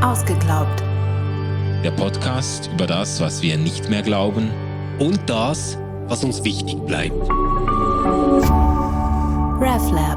Ausgeglaubt. Der Podcast über das, was wir nicht mehr glauben und das, was uns wichtig bleibt. RefLab.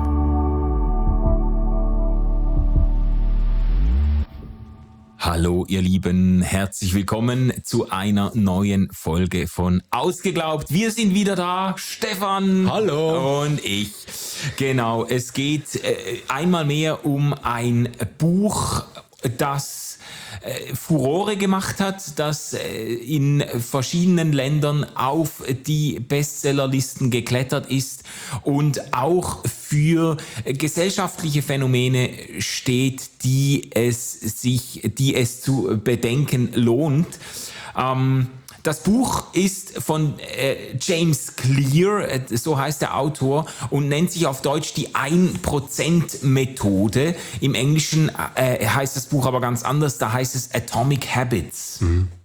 Hallo ihr Lieben, herzlich willkommen zu einer neuen Folge von Ausgeglaubt. Wir sind wieder da, Stefan. Hallo. Und ich. Genau, es geht einmal mehr um ein Buch, das Furore gemacht hat, das in verschiedenen Ländern auf die Bestsellerlisten geklettert ist und auch für gesellschaftliche Phänomene steht, die es zu bedenken lohnt. Das Buch ist von James Clear, so heißt der Autor, und nennt sich auf Deutsch die 1%-Methode. Im Englischen heißt das Buch aber ganz anders, da heißt es Atomic Habits.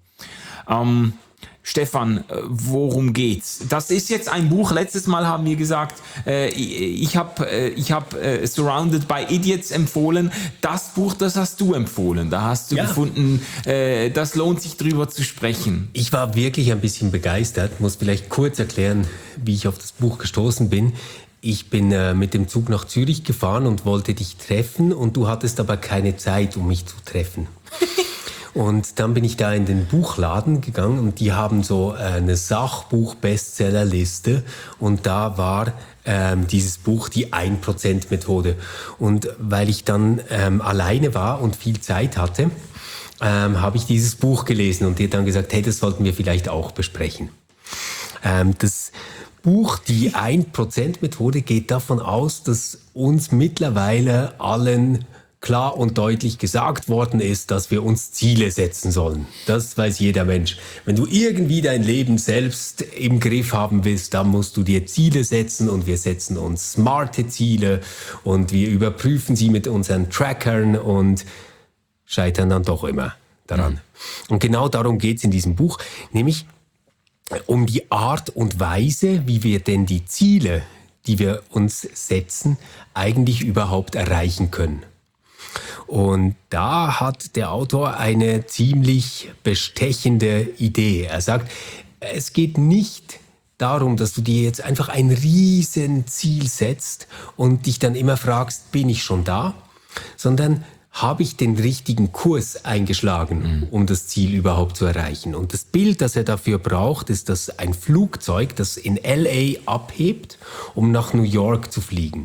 Stefan, worum geht's? Das ist jetzt ein Buch, letztes Mal haben wir gesagt, ich hab Surrounded by Idiots empfohlen. Das Buch, das hast du empfohlen. Da hast du gefunden, das lohnt sich drüber zu sprechen. Ich war wirklich ein bisschen begeistert, muss vielleicht kurz erklären, wie ich auf das Buch gestoßen bin. Ich bin mit dem Zug nach Zürich gefahren und wollte dich treffen und du hattest aber keine Zeit, um mich zu treffen. Und dann bin ich da in den Buchladen gegangen und die haben so eine Sachbuch-Bestsellerliste und da war dieses Buch die 1%-Methode. Und weil ich dann alleine war und viel Zeit hatte, habe ich dieses Buch gelesen und dir dann gesagt, hey, das sollten wir vielleicht auch besprechen. Das Buch, die 1%-Methode, geht davon aus, dass uns mittlerweile allen klar und deutlich gesagt worden ist, dass wir uns Ziele setzen sollen. Das weiß jeder Mensch. Wenn du irgendwie dein Leben selbst im Griff haben willst, dann musst du dir Ziele setzen und wir setzen uns smarte Ziele und wir überprüfen sie mit unseren Trackern und scheitern dann doch immer daran. Und genau darum geht's in diesem Buch, nämlich um die Art und Weise, wie wir denn die Ziele, die wir uns setzen, eigentlich überhaupt erreichen können. Und da hat der Autor eine ziemlich bestechende Idee. Er sagt, es geht nicht darum, dass du dir jetzt einfach ein riesen Ziel setzt und dich dann immer fragst, bin ich schon da? Sondern habe ich den richtigen Kurs eingeschlagen, um das Ziel überhaupt zu erreichen? Und das Bild, das er dafür braucht, ist das ein Flugzeug, das in LA abhebt, um nach New York zu fliegen.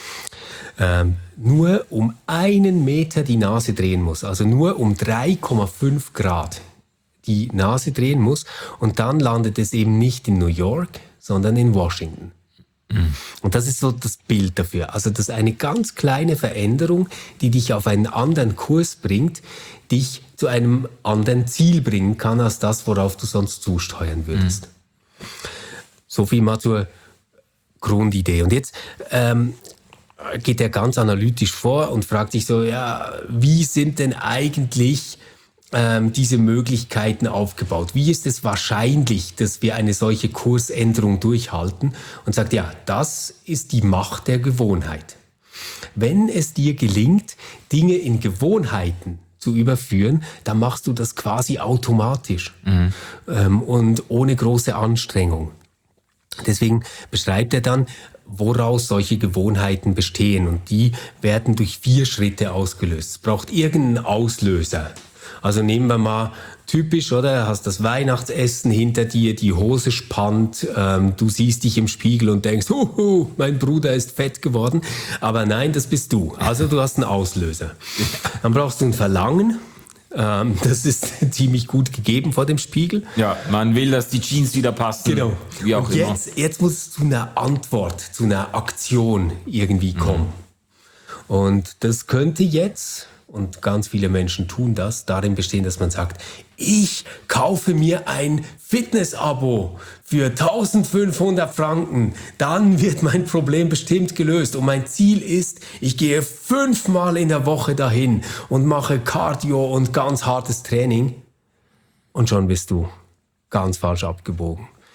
Nur um 1 Meter die Nase drehen muss, also nur um 3,5 Grad die Nase drehen muss und dann landet es eben nicht in New York, sondern in Washington. Und das ist so das Bild dafür. Also das ist eine ganz kleine Veränderung, die dich auf einen anderen Kurs bringt, dich zu einem anderen Ziel bringen kann, als das, worauf du sonst zusteuern würdest. So viel mal zur Grundidee. Und jetzt geht er ganz analytisch vor und fragt sich so, ja, wie sind denn eigentlich diese Möglichkeiten aufgebaut? Wie ist es wahrscheinlich, dass wir eine solche Kursänderung durchhalten? Und sagt, ja, das ist die Macht der Gewohnheit. Wenn es dir gelingt, Dinge in Gewohnheiten zu überführen, dann machst du das quasi automatisch und ohne große Anstrengung. Deswegen beschreibt er dann, woraus solche Gewohnheiten bestehen. Und die werden durch 4 Schritte ausgelöst. Es braucht irgendeinen Auslöser. Also nehmen wir mal typisch, oder? Hast das Weihnachtsessen hinter dir, die Hose spannt, du siehst dich im Spiegel und denkst, mein Bruder ist fett geworden. Aber nein, das bist du. Also du hast einen Auslöser. Dann brauchst du ein Verlangen. Das ist ziemlich gut gegeben vor dem Spiegel. Ja, man will, dass die Jeans wieder passen. Genau. Wie auch und immer. Jetzt muss es zu einer Antwort, zu einer Aktion irgendwie kommen. Und das könnte jetzt, und ganz viele Menschen tun das, darin bestehen, dass man sagt, ich kaufe mir ein Fitness-Abo für 1500 Franken, dann wird mein Problem bestimmt gelöst. Und mein Ziel ist, ich gehe 5-mal in der Woche dahin und mache Cardio und ganz hartes Training. Und schon bist du ganz falsch abgebogen.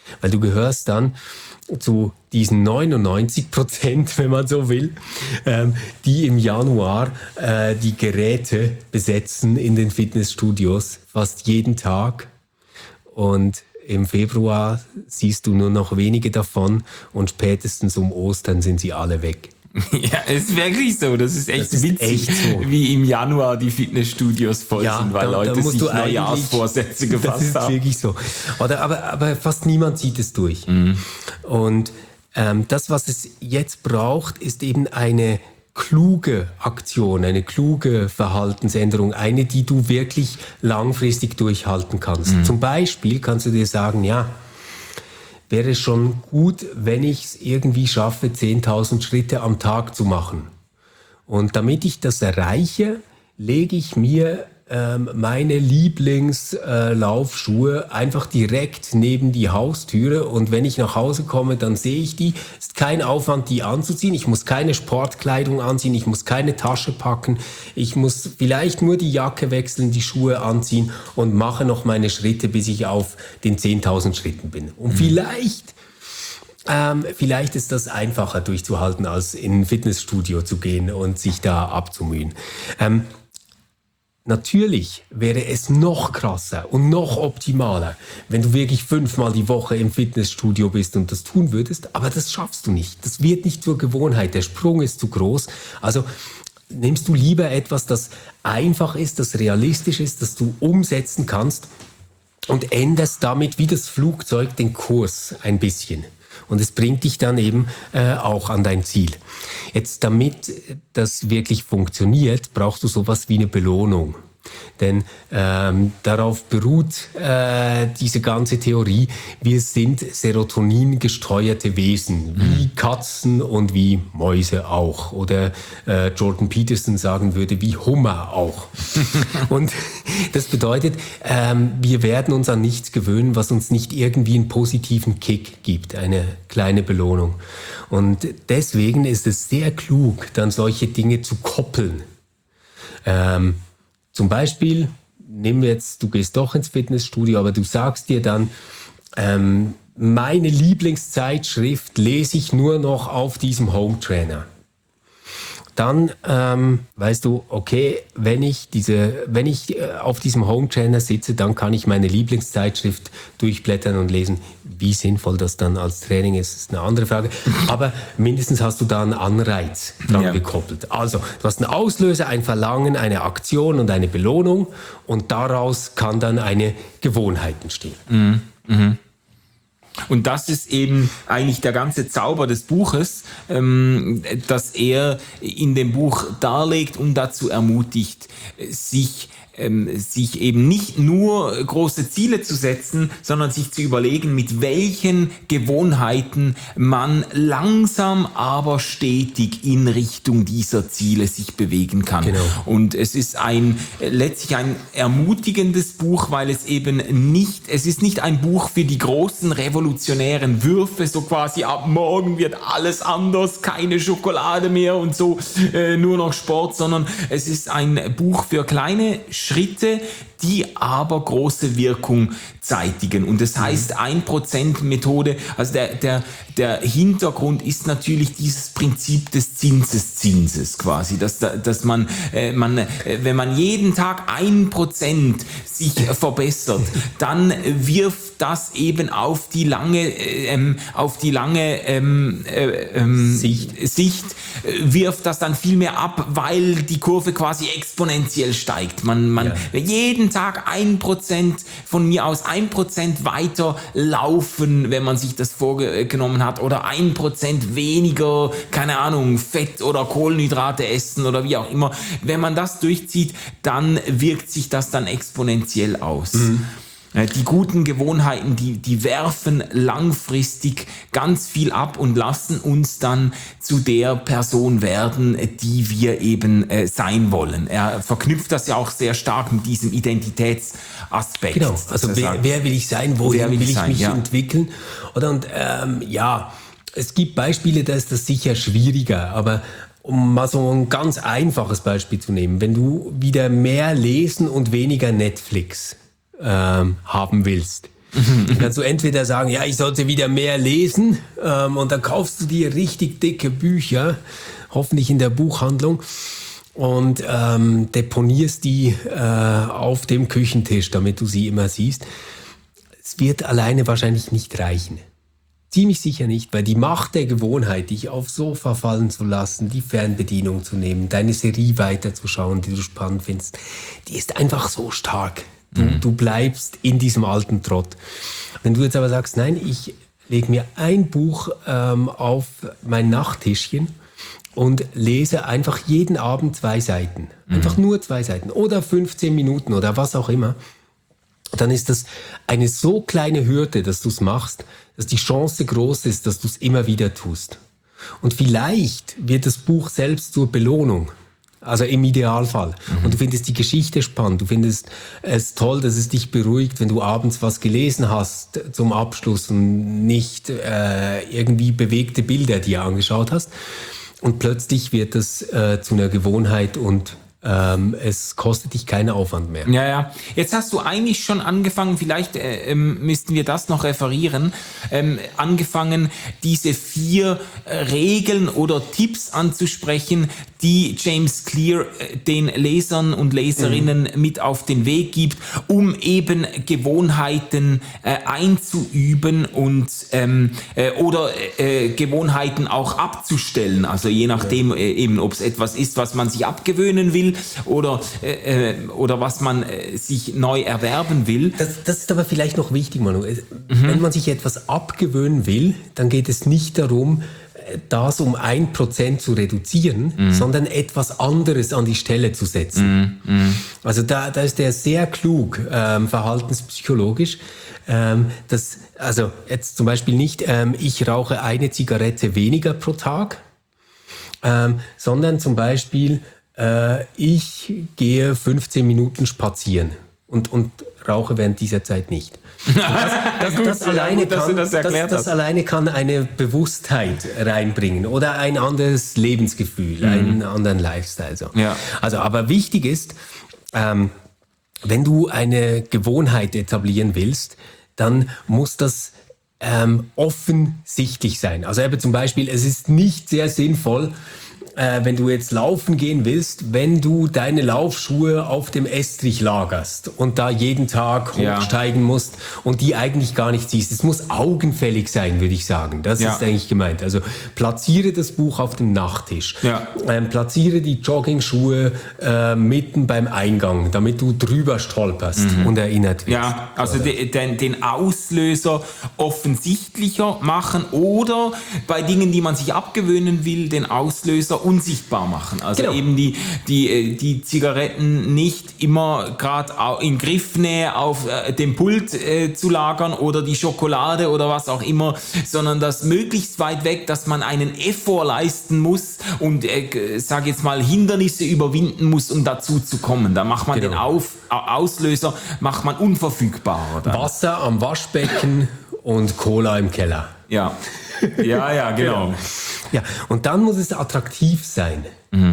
Weil du gehörst dann zu diesen 99%, wenn man so will, die im Januar die Geräte besetzen in den Fitnessstudios, fast jeden Tag. Und im Februar siehst du nur noch wenige davon und spätestens um Ostern sind sie alle weg. Ja, ist wirklich so. Das ist echt witzig, echt so. wie im Januar die Fitnessstudios voll sind, weil Leute sich Neujahrsvorsätze gefasst haben. Das ist wirklich so. Aber fast niemand zieht es durch. Und das, was es jetzt braucht, ist eben eine kluge Aktion, eine kluge Verhaltensänderung, eine, die du wirklich langfristig durchhalten kannst. Zum Beispiel kannst du dir sagen, ja, wäre es schon gut, wenn ich es irgendwie schaffe, 10.000 Schritte am Tag zu machen. Und damit ich das erreiche, lege ich mir meine Lieblingslaufschuhe einfach direkt neben die Haustüre und wenn ich nach Hause komme, dann sehe ich die. Es ist kein Aufwand, die anzuziehen. Ich muss keine Sportkleidung anziehen, ich muss keine Tasche packen, ich muss vielleicht nur die Jacke wechseln, die Schuhe anziehen und mache noch meine Schritte, bis ich auf den 10.000 Schritten bin. Und vielleicht ist das einfacher durchzuhalten, als in ein Fitnessstudio zu gehen und sich da abzumühen. Natürlich wäre es noch krasser und noch optimaler, wenn du wirklich 5-mal die Woche im Fitnessstudio bist und das tun würdest, aber das schaffst du nicht. Das wird nicht zur Gewohnheit, der Sprung ist zu groß. Also nimmst du lieber etwas, das einfach ist, das realistisch ist, das du umsetzen kannst und änderst damit wie das Flugzeug den Kurs ein bisschen. Und es bringt dich dann eben auch an dein Ziel. Jetzt, damit das wirklich funktioniert, brauchst du sowas wie eine Belohnung. Denn darauf beruht diese ganze Theorie. Wir sind Serotonin-gesteuerte Wesen, wie Katzen und wie Mäuse auch. Oder Jordan Peterson sagen würde, wie Hummer auch. Und das bedeutet, wir werden uns an nichts gewöhnen, was uns nicht irgendwie einen positiven Kick gibt, eine kleine Belohnung. Und deswegen ist es sehr klug, dann solche Dinge zu koppeln. Zum Beispiel, nehmen wir jetzt, du gehst doch ins Fitnessstudio, aber du sagst dir dann, meine Lieblingszeitschrift lese ich nur noch auf diesem Home Trainer. Dann weißt du, okay, wenn ich auf diesem Home Trainer sitze, dann kann ich meine Lieblingszeitschrift durchblättern und lesen. Wie sinnvoll das dann als Training ist eine andere Frage. Aber mindestens hast du da einen Anreiz dran gekoppelt. Also, du hast einen Auslöser, ein Verlangen, eine Aktion und eine Belohnung und daraus kann dann eine Gewohnheit entstehen. Und das ist eben eigentlich der ganze Zauber des Buches, dass er in dem Buch darlegt und dazu ermutigt, sich eben nicht nur große Ziele zu setzen, sondern sich zu überlegen, mit welchen Gewohnheiten man langsam, aber stetig in Richtung dieser Ziele sich bewegen kann. Genau. Und es ist letztlich ein ermutigendes Buch, weil es ist nicht ein Buch für die großen revolutionären Würfe, so quasi ab morgen wird alles anders, keine Schokolade mehr und so, nur noch Sport, sondern es ist ein Buch für kleine Schritte, die aber große Wirkung zeitigen. Und das heißt 1%-Methode, also der Hintergrund ist natürlich dieses Prinzip des Zinseszinses quasi, dass man, wenn man jeden Tag 1% sich verbessert, dann wirft das eben auf die lange Sicht wirft das dann viel mehr ab, weil die Kurve quasi exponentiell steigt. Jeden Tag 1%, von mir aus 1% weiter laufen, wenn man sich das vorgenommen hat, oder 1% weniger, keine Ahnung, Fett oder Kohlenhydrate essen oder wie auch immer. Wenn man das durchzieht, dann wirkt sich das dann exponentiell aus. Die guten Gewohnheiten, die werfen langfristig ganz viel ab und lassen uns dann zu der Person werden, die wir eben sein wollen. Er verknüpft das ja auch sehr stark mit diesem Identitätsaspekt. Genau, also wer will ich sein, wohin will ich mich entwickeln? Und es gibt Beispiele, da ist das sicher schwieriger, aber um mal so ein ganz einfaches Beispiel zu nehmen, wenn du wieder mehr lesen und weniger Netflix haben willst, Dann kannst du entweder sagen, ja, ich sollte wieder mehr lesen, und dann kaufst du dir richtig dicke Bücher, hoffentlich in der Buchhandlung, und deponierst die auf dem Küchentisch, damit du sie immer siehst. Es wird alleine wahrscheinlich nicht reichen. Ziemlich sicher nicht, weil die Macht der Gewohnheit, dich aufs Sofa fallen zu lassen, die Fernbedienung zu nehmen, deine Serie weiterzuschauen, die du spannend findest, die ist einfach so stark. Du bleibst in diesem alten Trott. Wenn du jetzt aber sagst, nein, ich lege mir ein Buch auf mein Nachttischchen und lese einfach jeden Abend 2 Seiten. Einfach nur 2 Seiten oder 15 Minuten oder was auch immer. Dann ist das eine so kleine Hürde, dass du es machst, dass die Chance groß ist, dass du es immer wieder tust. Und vielleicht wird das Buch selbst zur Belohnung. Also im Idealfall. Und du findest die Geschichte spannend. Du findest es toll, dass es dich beruhigt, wenn du abends was gelesen hast zum Abschluss und nicht irgendwie bewegte Bilder dir angeschaut hast. Und plötzlich wird es zu einer Gewohnheit und es kostet dich keinen Aufwand mehr. Ja. Jetzt hast du eigentlich schon angefangen, vielleicht müssten wir das noch referieren, angefangen, diese 4 Regeln oder Tipps anzusprechen, die James Clear den Lesern und Leserinnen mit auf den Weg gibt, um eben Gewohnheiten einzuüben und oder Gewohnheiten auch abzustellen. Also je nachdem eben, ob es etwas ist, was man sich abgewöhnen will oder was man sich neu erwerben will. Das ist aber vielleicht noch wichtig, Manu. Wenn man sich etwas abgewöhnen will, dann geht es nicht darum, das um 1% zu reduzieren, sondern etwas anderes an die Stelle zu setzen. Also da ist der sehr klug, verhaltenspsychologisch. Also jetzt zum Beispiel nicht, ich rauche eine Zigarette weniger pro Tag, sondern zum Beispiel, ich gehe 15 Minuten spazieren und rauche während dieser Zeit nicht. Das alleine kann eine Bewusstheit reinbringen oder ein anderes Lebensgefühl, einen anderen Lifestyle. So. Ja. Also, aber wichtig ist, wenn du eine Gewohnheit etablieren willst, dann muss das offensichtlich sein. Also eben zum Beispiel, es ist nicht sehr sinnvoll, wenn du jetzt laufen gehen willst, wenn du deine Laufschuhe auf dem Estrich lagerst und da jeden Tag hochsteigen musst und die eigentlich gar nicht siehst. Es muss augenfällig sein, würde ich sagen. Das ist eigentlich gemeint. Also platziere das Buch auf dem Nachttisch. Ja. Platziere die Joggingschuhe mitten beim Eingang, damit du drüber stolperst und erinnert wirst. Ja, also den Auslöser offensichtlicher machen oder bei Dingen, die man sich abgewöhnen will, den Auslöser unsichtbar machen. Also eben die Zigaretten nicht immer gerade in Griffnähe auf dem Pult zu lagern oder die Schokolade oder was auch immer, sondern das möglichst weit weg, dass man einen Effort leisten muss und sage jetzt mal Hindernisse überwinden muss, um dazu zu kommen. Da macht man den Auslöser macht man unverfügbarer. Dann. Wasser am Waschbecken und Cola im Keller. Ja, genau. Ja, und dann muss es attraktiv sein.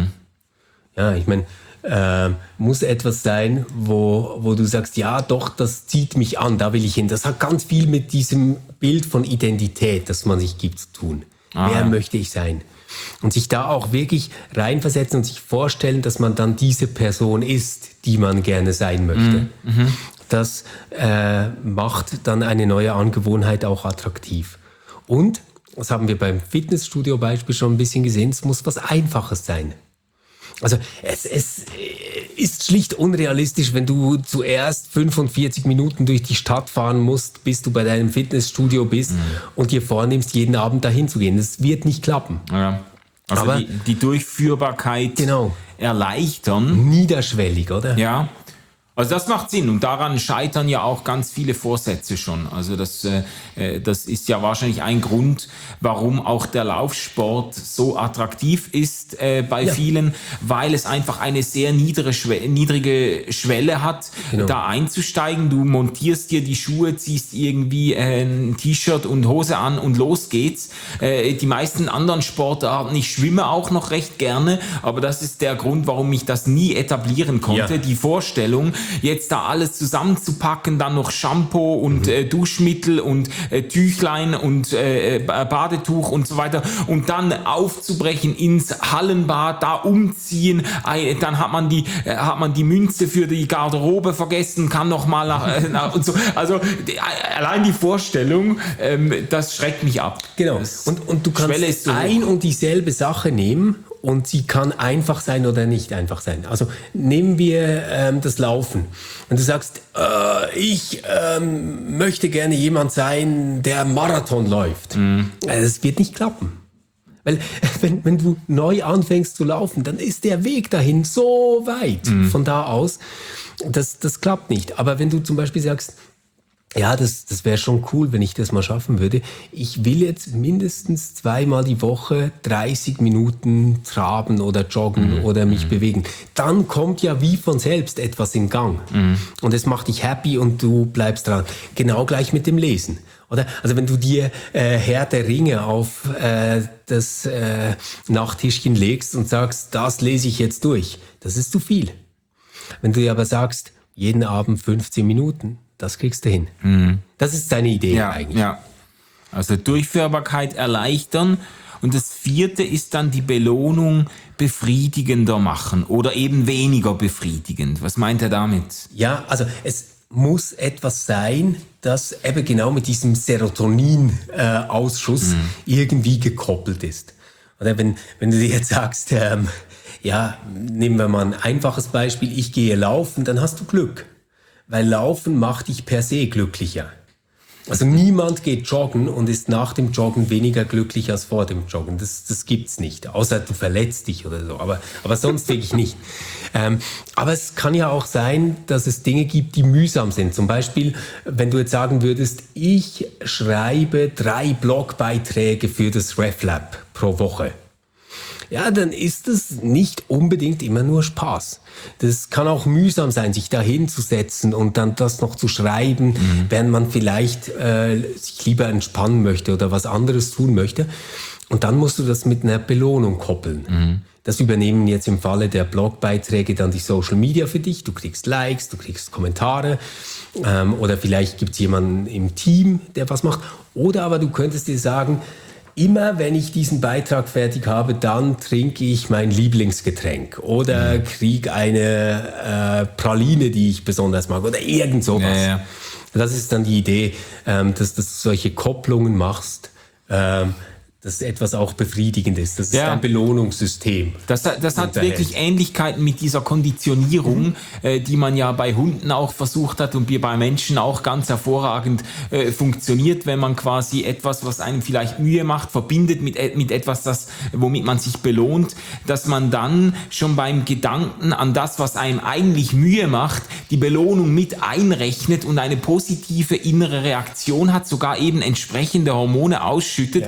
Ja, ich meine, muss etwas sein, wo du sagst, ja doch, das zieht mich an, da will ich hin. Das hat ganz viel mit diesem Bild von Identität, das man sich gibt, zu tun. Wer möchte ich sein? Und sich da auch wirklich reinversetzen und sich vorstellen, dass man dann diese Person ist, die man gerne sein möchte. Das macht dann eine neue Angewohnheit auch attraktiv. Und, das haben wir beim Fitnessstudio-Beispiel schon ein bisschen gesehen, es muss was Einfaches sein. Also es ist schlicht unrealistisch, wenn du zuerst 45 Minuten durch die Stadt fahren musst, bis du bei deinem Fitnessstudio bist und dir vornimmst, jeden Abend dahin zu gehen. Das wird nicht klappen. Ja. Also aber die Durchführbarkeit erleichtern. Niederschwellig, oder? Ja. Also das macht Sinn und daran scheitern ja auch ganz viele Vorsätze schon. Also das ist ja wahrscheinlich ein Grund, warum auch der Laufsport so attraktiv ist bei vielen, weil es einfach eine sehr niedrige Schwelle hat, da einzusteigen. Du montierst dir die Schuhe, ziehst irgendwie ein T-Shirt und Hose an und los geht's. Die meisten anderen Sportarten, ich schwimme auch noch recht gerne, aber das ist der Grund, warum ich das nie etablieren konnte. Ja. Die Vorstellung, jetzt da alles zusammenzupacken, dann noch Shampoo und Duschmittel und Tüchlein und Badetuch und so weiter und dann aufzubrechen ins Hallenbad, da umziehen, dann hat man die Münze für die Garderobe vergessen, kann noch mal nach und so. Also allein die Vorstellung, das schreckt mich ab. Genau. Und du kannst ein und dieselbe Sache nehmen und sie kann einfach sein oder nicht einfach sein. Also nehmen wir das Laufen. Und du sagst, ich möchte gerne jemand sein, der Marathon läuft. Das wird nicht klappen. Weil wenn du neu anfängst zu laufen, dann ist der Weg dahin so weit von da aus, das klappt nicht. Aber wenn du zum Beispiel sagst, ja, das wäre schon cool, wenn ich das mal schaffen würde. Ich will jetzt mindestens 2-mal die Woche 30 Minuten traben oder joggen oder mich bewegen. Dann kommt ja wie von selbst etwas in Gang. Und es macht dich happy und du bleibst dran. Genau gleich mit dem Lesen. Oder? Also wenn du dir Herr der Ringe auf das Nachttischchen legst und sagst, das lese ich jetzt durch, das ist zu viel. Wenn du dir aber sagst, jeden Abend 15 Minuten, das kriegst du hin. Das ist deine Idee eigentlich. Ja. Also Durchführbarkeit erleichtern. Und das 4. ist dann die Belohnung befriedigender machen oder eben weniger befriedigend. Was meint er damit? Ja, also es muss etwas sein, das eben genau mit diesem Serotonin-Ausschuss irgendwie gekoppelt ist. Oder wenn du dir jetzt sagst, nehmen wir mal ein einfaches Beispiel, ich gehe laufen, dann hast du Glück. Weil Laufen macht dich per se glücklicher. Also niemand geht joggen und ist nach dem Joggen weniger glücklich als vor dem Joggen. Das gibt's nicht. Außer du verletzt dich oder so. Aber sonst wirklich nicht. Aber es kann ja auch sein, dass es Dinge gibt, die mühsam sind. Zum Beispiel, wenn du jetzt sagen würdest, ich schreibe 3 Blogbeiträge für das RefLab pro Woche. Ja, dann ist es nicht unbedingt immer nur Spaß. Das kann auch mühsam sein, sich da hinzusetzen und dann das noch zu schreiben, während man vielleicht sich lieber entspannen möchte oder was anderes tun möchte. Und dann musst du das mit einer Belohnung koppeln. Das übernehmen jetzt im Falle der Blogbeiträge dann die Social Media für dich. Du kriegst Likes, du kriegst Kommentare oder vielleicht gibt es jemanden im Team, der was macht. Oder aber du könntest dir sagen, immer wenn ich diesen Beitrag fertig habe, dann trinke ich mein Lieblingsgetränk oder kriege eine Praline, die ich besonders mag oder irgend sowas. Ja. Das ist dann die Idee, dass du solche Kopplungen machst, dass etwas auch befriedigend ist. Das ist ein Belohnungssystem. Das hat wirklich Ähnlichkeiten mit dieser Konditionierung, die man ja bei Hunden auch versucht hat und bei Menschen auch ganz hervorragend funktioniert, wenn man quasi etwas, was einem vielleicht Mühe macht, verbindet mit etwas, womit man sich belohnt, dass man dann schon beim Gedanken an das, was einem eigentlich Mühe macht, die Belohnung mit einrechnet und eine positive innere Reaktion hat, sogar eben entsprechende Hormone ausschüttet,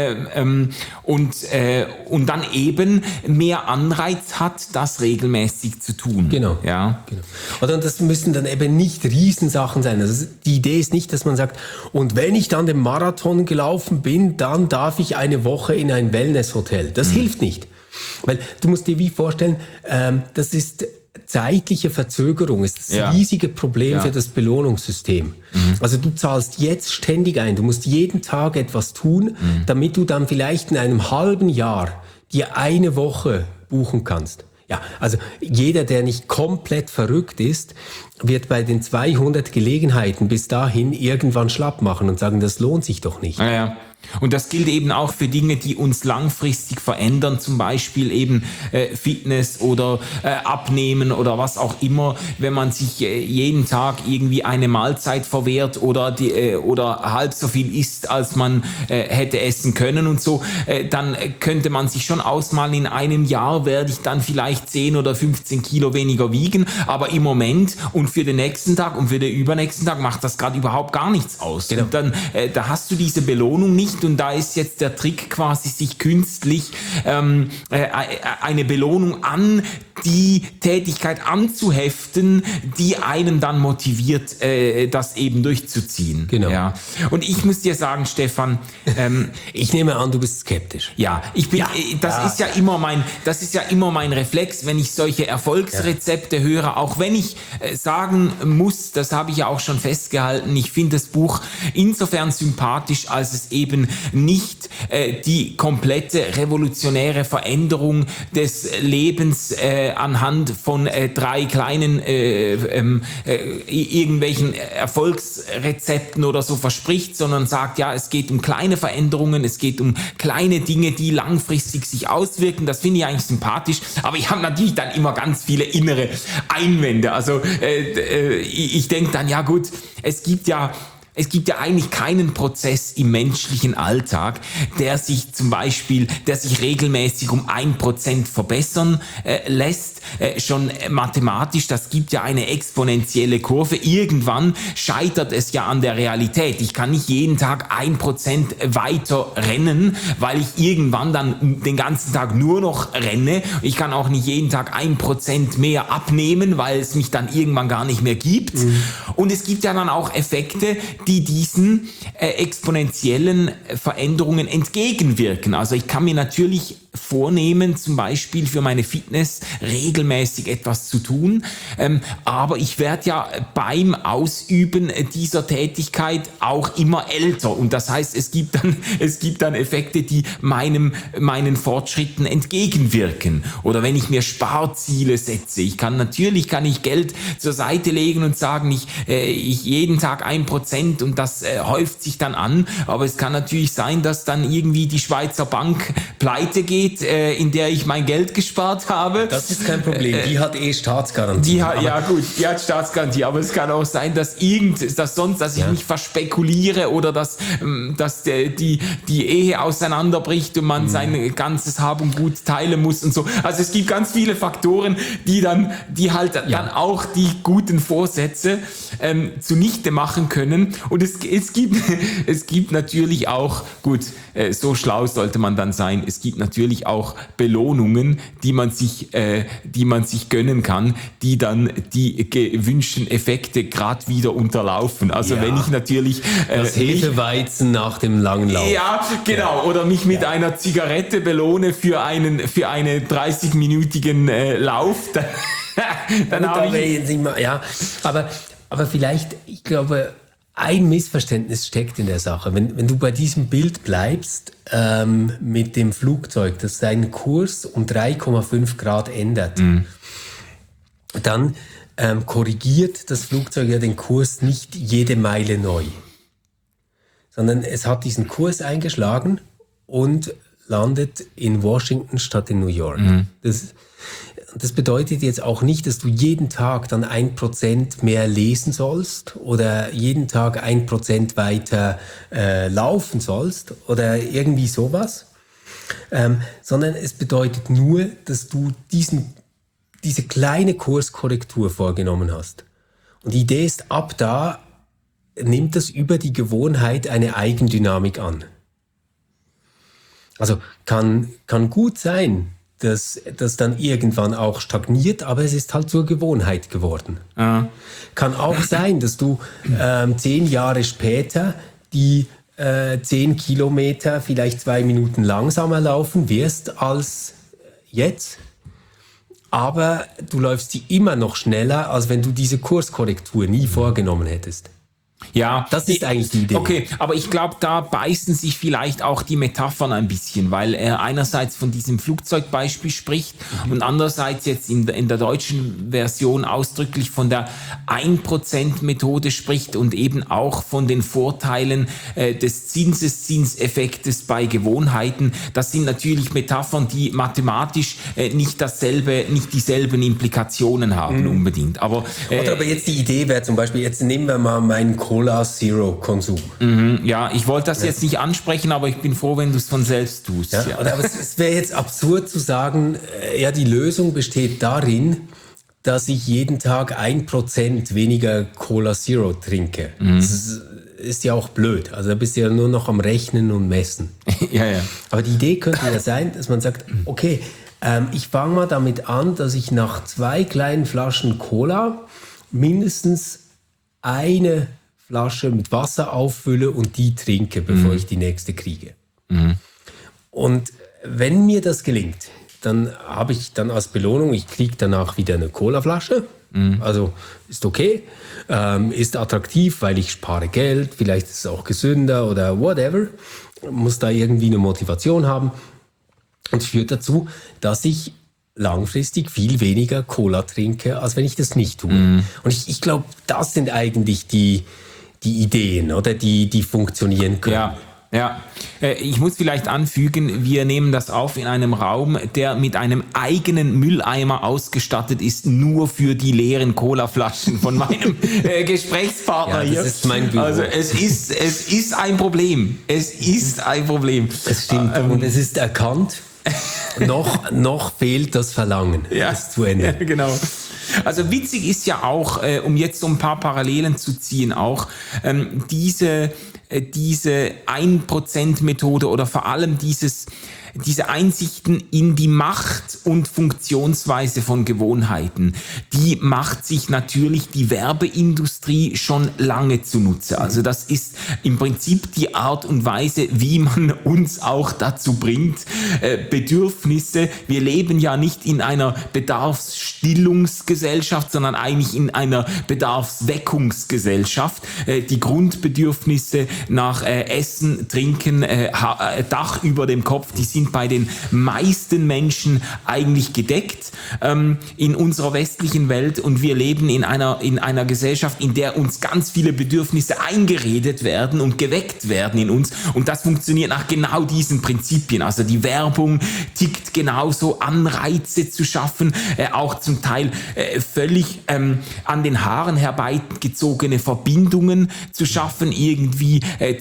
und dann eben mehr Anreiz hat, das regelmäßig zu tun. Genau. Ja. Genau. Oder das müssen dann eben nicht Riesensachen sein. Also die Idee ist nicht, dass man sagt, und wenn ich dann den Marathon gelaufen bin, dann darf ich eine Woche in ein Wellnesshotel. Das hilft nicht. Weil du musst dir wie vorstellen, das ist zeitliche Verzögerung ist das riesige Problem für das Belohnungssystem. Also du zahlst jetzt ständig ein, du musst jeden Tag etwas tun, damit du dann vielleicht in einem halben Jahr dir eine Woche buchen kannst. Ja, also jeder, der nicht komplett verrückt ist, wird bei den 200 Gelegenheiten bis dahin irgendwann schlapp machen und sagen, das lohnt sich doch nicht. Ja. Und das gilt eben auch für Dinge, die uns langfristig verändern, zum Beispiel eben Fitness oder Abnehmen oder was auch immer. Wenn man sich jeden Tag irgendwie eine Mahlzeit verwehrt oder halb so viel isst, als man hätte essen können und so, dann könnte man sich schon ausmalen, in einem Jahr werde ich dann vielleicht 10 oder 15 Kilo weniger wiegen, aber im Moment und für den nächsten Tag und für den übernächsten Tag macht das gerade überhaupt gar nichts aus. Genau. Und dann da hast du diese Belohnung nicht. Und da ist jetzt der Trick quasi, sich künstlich eine Belohnung an die Tätigkeit anzuheften, die einen dann motiviert, das eben durchzuziehen. Genau. Ja. Und ich muss dir sagen, Stefan, ich nehme an, du bist skeptisch. ja, ich bin, das ist ja immer mein Reflex, wenn ich solche Erfolgsrezepte höre, auch wenn ich sagen muss, das habe ich ja auch schon festgehalten, ich finde das Buch insofern sympathisch, als es eben nicht die komplette revolutionäre Veränderung des Lebens anhand von 3 kleinen irgendwelchen Erfolgsrezepten oder so verspricht, sondern sagt, ja, es geht um kleine Veränderungen, es geht um kleine Dinge, die langfristig sich auswirken. Das finde ich eigentlich sympathisch, aber ich habe natürlich dann immer ganz viele innere Einwände. Also ich denke dann, ja gut, es gibt ja eigentlich keinen Prozess im menschlichen Alltag, der sich regelmäßig um 1% verbessern lässt. Schon mathematisch, das gibt ja eine exponentielle Kurve. Irgendwann scheitert es ja an der Realität. Ich kann nicht jeden Tag 1% weiter rennen, weil ich irgendwann dann den ganzen Tag nur noch renne. Ich kann auch nicht jeden Tag 1% mehr abnehmen, weil es mich dann irgendwann gar nicht mehr gibt. Und es gibt ja dann auch Effekte, die diesen exponentiellen Veränderungen entgegenwirken. Also ich kann mir natürlich vornehmen, zum Beispiel für meine Fitness regelmäßig etwas zu tun, aber ich werde ja beim Ausüben dieser Tätigkeit auch immer älter und das heißt, es gibt dann Effekte, die meinen Fortschritten entgegenwirken. Oder wenn ich mir Sparziele setze, kann ich Geld zur Seite legen und sagen, ich jeden Tag 1% und das häuft sich dann an, aber es kann natürlich sein, dass dann irgendwie die Schweizer Bank pleite geht, in der ich mein Geld gespart habe. Das ist kein Problem, die hat Staatsgarantie. Die hat Staatsgarantie, aber es kann auch sein, dass ich mich verspekuliere oder dass die Ehe auseinanderbricht und man sein ganzes Hab und Gut teilen muss und so. Also es gibt ganz viele Faktoren, die dann auch die guten Vorsätze zunichte machen können. Und es gibt natürlich auch, gut, so schlau sollte man dann sein, es gibt natürlich auch Belohnungen, die man sich gönnen kann, die dann die gewünschten Effekte gerade wieder unterlaufen. Also wenn ich natürlich das Hefeweizen nach dem langen Lauf. Ja, genau. Oder mich mit einer Zigarette belohne für einen 30-minütigen Lauf. Dann habe ich nicht mal, aber vielleicht, ich glaube, ein Missverständnis steckt in der Sache. Wenn du bei diesem Bild bleibst, mit dem Flugzeug, das seinen Kurs um 3,5 Grad ändert, dann korrigiert das Flugzeug ja den Kurs nicht jede Meile neu, sondern es hat diesen Kurs eingeschlagen und landet in Washington statt in New York. Das bedeutet jetzt auch nicht, dass du jeden Tag dann 1% mehr lesen sollst oder jeden Tag 1% weiter laufen sollst oder irgendwie sowas, sondern es bedeutet nur, dass du diese kleine Kurskorrektur vorgenommen hast. Und die Idee ist, ab da nimmt das über die Gewohnheit eine Eigendynamik an. Also kann gut sein, dass das dann irgendwann auch stagniert, aber es ist halt zur Gewohnheit geworden. Kann auch sein, dass du 10 Jahre später die 10 Kilometer vielleicht 2 Minuten langsamer laufen wirst als jetzt, aber du läufst sie immer noch schneller, als wenn du diese Kurskorrektur nie vorgenommen hättest. Ja, das ist eigentlich die Idee. Okay, aber ich glaube, da beißen sich vielleicht auch die Metaphern ein bisschen, weil er einerseits von diesem Flugzeugbeispiel spricht und andererseits jetzt in der deutschen Version ausdrücklich von der 1%-Methode spricht und eben auch von den Vorteilen des Zinseszinseffektes bei Gewohnheiten. Das sind natürlich Metaphern, die mathematisch nicht dieselben Implikationen haben unbedingt. Aber jetzt die Idee wäre zum Beispiel, jetzt nehmen wir mal meinen Cola Zero Konsum. Ja, ich wollte das jetzt nicht ansprechen, aber ich bin froh, wenn du es von selbst tust. Ja. Aber es wäre jetzt absurd zu sagen, die Lösung besteht darin, dass ich jeden Tag 1% weniger Cola Zero trinke. Das ist ja auch blöd. Also da bist du ja nur noch am Rechnen und Messen. Ja. Aber die Idee könnte ja sein, dass man sagt, okay, Ich fange mal damit an, dass ich nach 2 kleinen Flaschen Cola mindestens eine Flasche mit Wasser auffülle und die trinke, bevor ich die nächste kriege. Und wenn mir das gelingt, dann habe ich dann als Belohnung, ich kriege danach wieder eine Colaflasche. Also ist okay, ist attraktiv, weil ich spare Geld, vielleicht ist es auch gesünder oder whatever. Muss da irgendwie eine Motivation haben. Und führt dazu, dass ich langfristig viel weniger Cola trinke, als wenn ich das nicht tue. Und ich glaube, das sind eigentlich die Ideen, oder die funktionieren können. Ja, ich muss vielleicht anfügen, wir nehmen das auf in einem Raum, der mit einem eigenen Mülleimer ausgestattet ist, nur für die leeren Colaflaschen von meinem Gesprächspartner hier. Das ist mein Büro. Also es ist ein Problem. Es ist ein Problem. Es stimmt, und es ist erkannt. noch fehlt das Verlangen, es zu ändern. Ja, genau. Also witzig ist ja auch, um jetzt so ein paar Parallelen zu ziehen, auch diese 1%-Methode oder vor allem diese Einsichten in die Macht und Funktionsweise von Gewohnheiten, die macht sich natürlich die Werbeindustrie schon lange zunutze. Also das ist im Prinzip die Art und Weise, wie man uns auch dazu bringt, Bedürfnisse, wir leben ja nicht in einer Bedarfsstillungsgesellschaft, sondern eigentlich in einer Bedarfsweckungsgesellschaft. Die Grundbedürfnisse nach Essen, Trinken, Dach über dem Kopf, die sind bei den meisten Menschen eigentlich gedeckt in unserer westlichen Welt, und wir leben in einer Gesellschaft, in der uns ganz viele Bedürfnisse eingeredet werden und geweckt werden in uns, und das funktioniert nach genau diesen Prinzipien. Also die Werbung tickt genauso, Anreize zu schaffen, auch zum Teil völlig an den Haaren herbeigezogene Verbindungen zu schaffen, irgendwie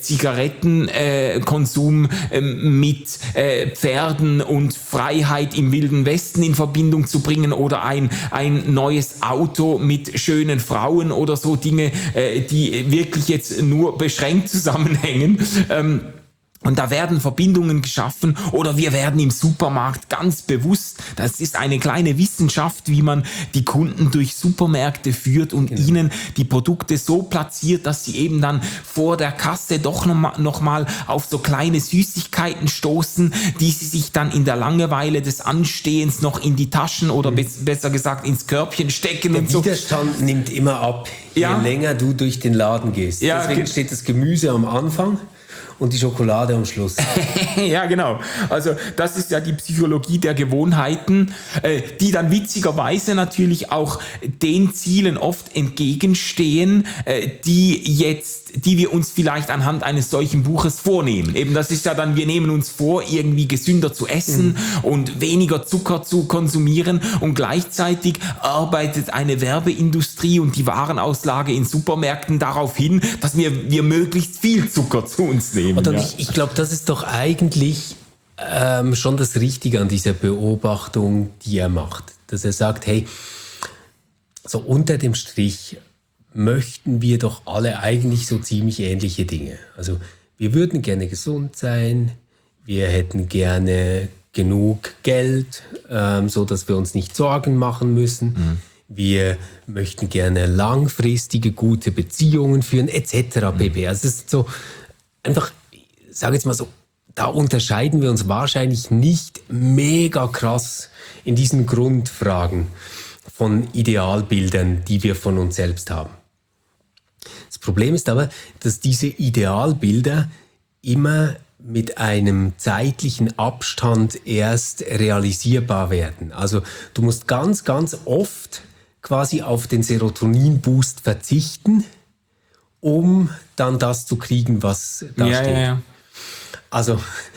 Zigarettenkonsum mit Pferden und Freiheit im Wilden Westen in Verbindung zu bringen, oder ein neues Auto mit schönen Frauen oder so Dinge, die wirklich jetzt nur beschränkt zusammenhängen. Und da werden Verbindungen geschaffen, oder wir werden im Supermarkt ganz bewusst, das ist eine kleine Wissenschaft, wie man die Kunden durch Supermärkte führt und ihnen die Produkte so platziert, dass sie eben dann vor der Kasse doch noch mal auf so kleine Süßigkeiten stoßen, die sie sich dann in der Langeweile des Anstehens noch in die Taschen oder besser gesagt ins Körbchen stecken. Der Widerstand nimmt immer ab, je länger du durch den Laden gehst. Deswegen steht das Gemüse am Anfang und die Schokolade am Schluss. Ja, genau. Also das ist ja die Psychologie der Gewohnheiten, die dann witzigerweise natürlich auch den Zielen oft entgegenstehen, die wir uns vielleicht anhand eines solchen Buches vornehmen. Eben, das ist ja dann, wir nehmen uns vor, irgendwie gesünder zu essen und weniger Zucker zu konsumieren, und gleichzeitig arbeitet eine Werbeindustrie und die Warenauslage in Supermärkten darauf hin, dass wir möglichst viel Zucker zu uns nehmen. Und ich glaube, das ist doch eigentlich schon das Richtige an dieser Beobachtung, die er macht. Dass er sagt, hey, so unter dem Strich möchten wir doch alle eigentlich so ziemlich ähnliche Dinge. Also wir würden gerne gesund sein, wir hätten gerne genug Geld, so dass wir uns nicht Sorgen machen müssen. Wir möchten gerne langfristige gute Beziehungen führen, etc. pp. Also es ist so einfach, ich sage jetzt mal so, da unterscheiden wir uns wahrscheinlich nicht mega krass in diesen Grundfragen von Idealbildern, die wir von uns selbst haben. Das Problem ist aber, dass diese Idealbilder immer mit einem zeitlichen Abstand erst realisierbar werden. Also du musst ganz, ganz oft quasi auf den Serotonin-Boost verzichten, um dann das zu kriegen, was da steht. Ja. Also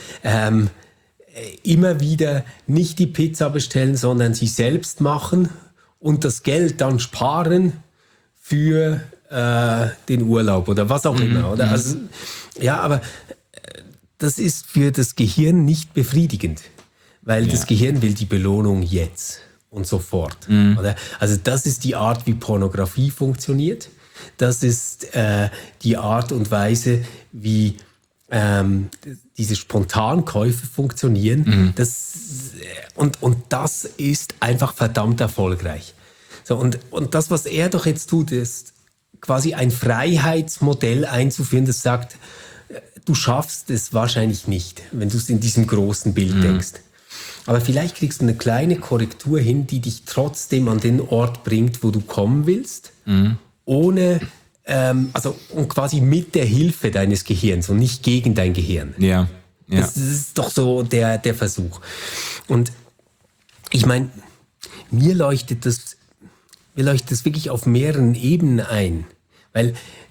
immer wieder nicht die Pizza bestellen, sondern sie selbst machen und das Geld dann sparen für den Urlaub oder was auch immer. Oder? Also, ja, aber das ist für das Gehirn nicht befriedigend, weil das Gehirn will die Belohnung jetzt und sofort. Oder? Also das ist die Art, wie Pornografie funktioniert. Das ist die Art und Weise, wie diese Spontankäufe funktionieren. Und das ist einfach verdammt erfolgreich. So, und das, was er doch jetzt tut, ist quasi ein Freiheitsmodell einzuführen, das sagt, du schaffst es wahrscheinlich nicht, wenn du es in diesem großen Bild denkst. Aber vielleicht kriegst du eine kleine Korrektur hin, die dich trotzdem an den Ort bringt, wo du kommen willst, ohne, und quasi mit der Hilfe deines Gehirns und nicht gegen dein Gehirn. Ja. Das ist doch so der Versuch. Und ich meine, mir leuchtet das wirklich auf mehreren Ebenen ein. Weil,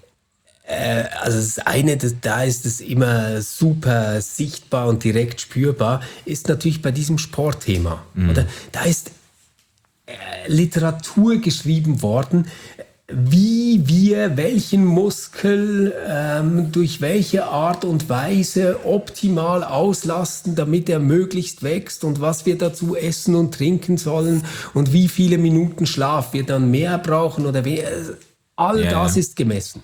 das eine, da ist es immer super sichtbar und direkt spürbar, ist natürlich bei diesem Sportthema. Oder? Da ist Literatur geschrieben worden, wie wir welchen Muskel durch welche Art und Weise optimal auslasten, damit er möglichst wächst und was wir dazu essen und trinken sollen und wie viele Minuten Schlaf wir dann mehr brauchen oder weniger. All das ist gemessen.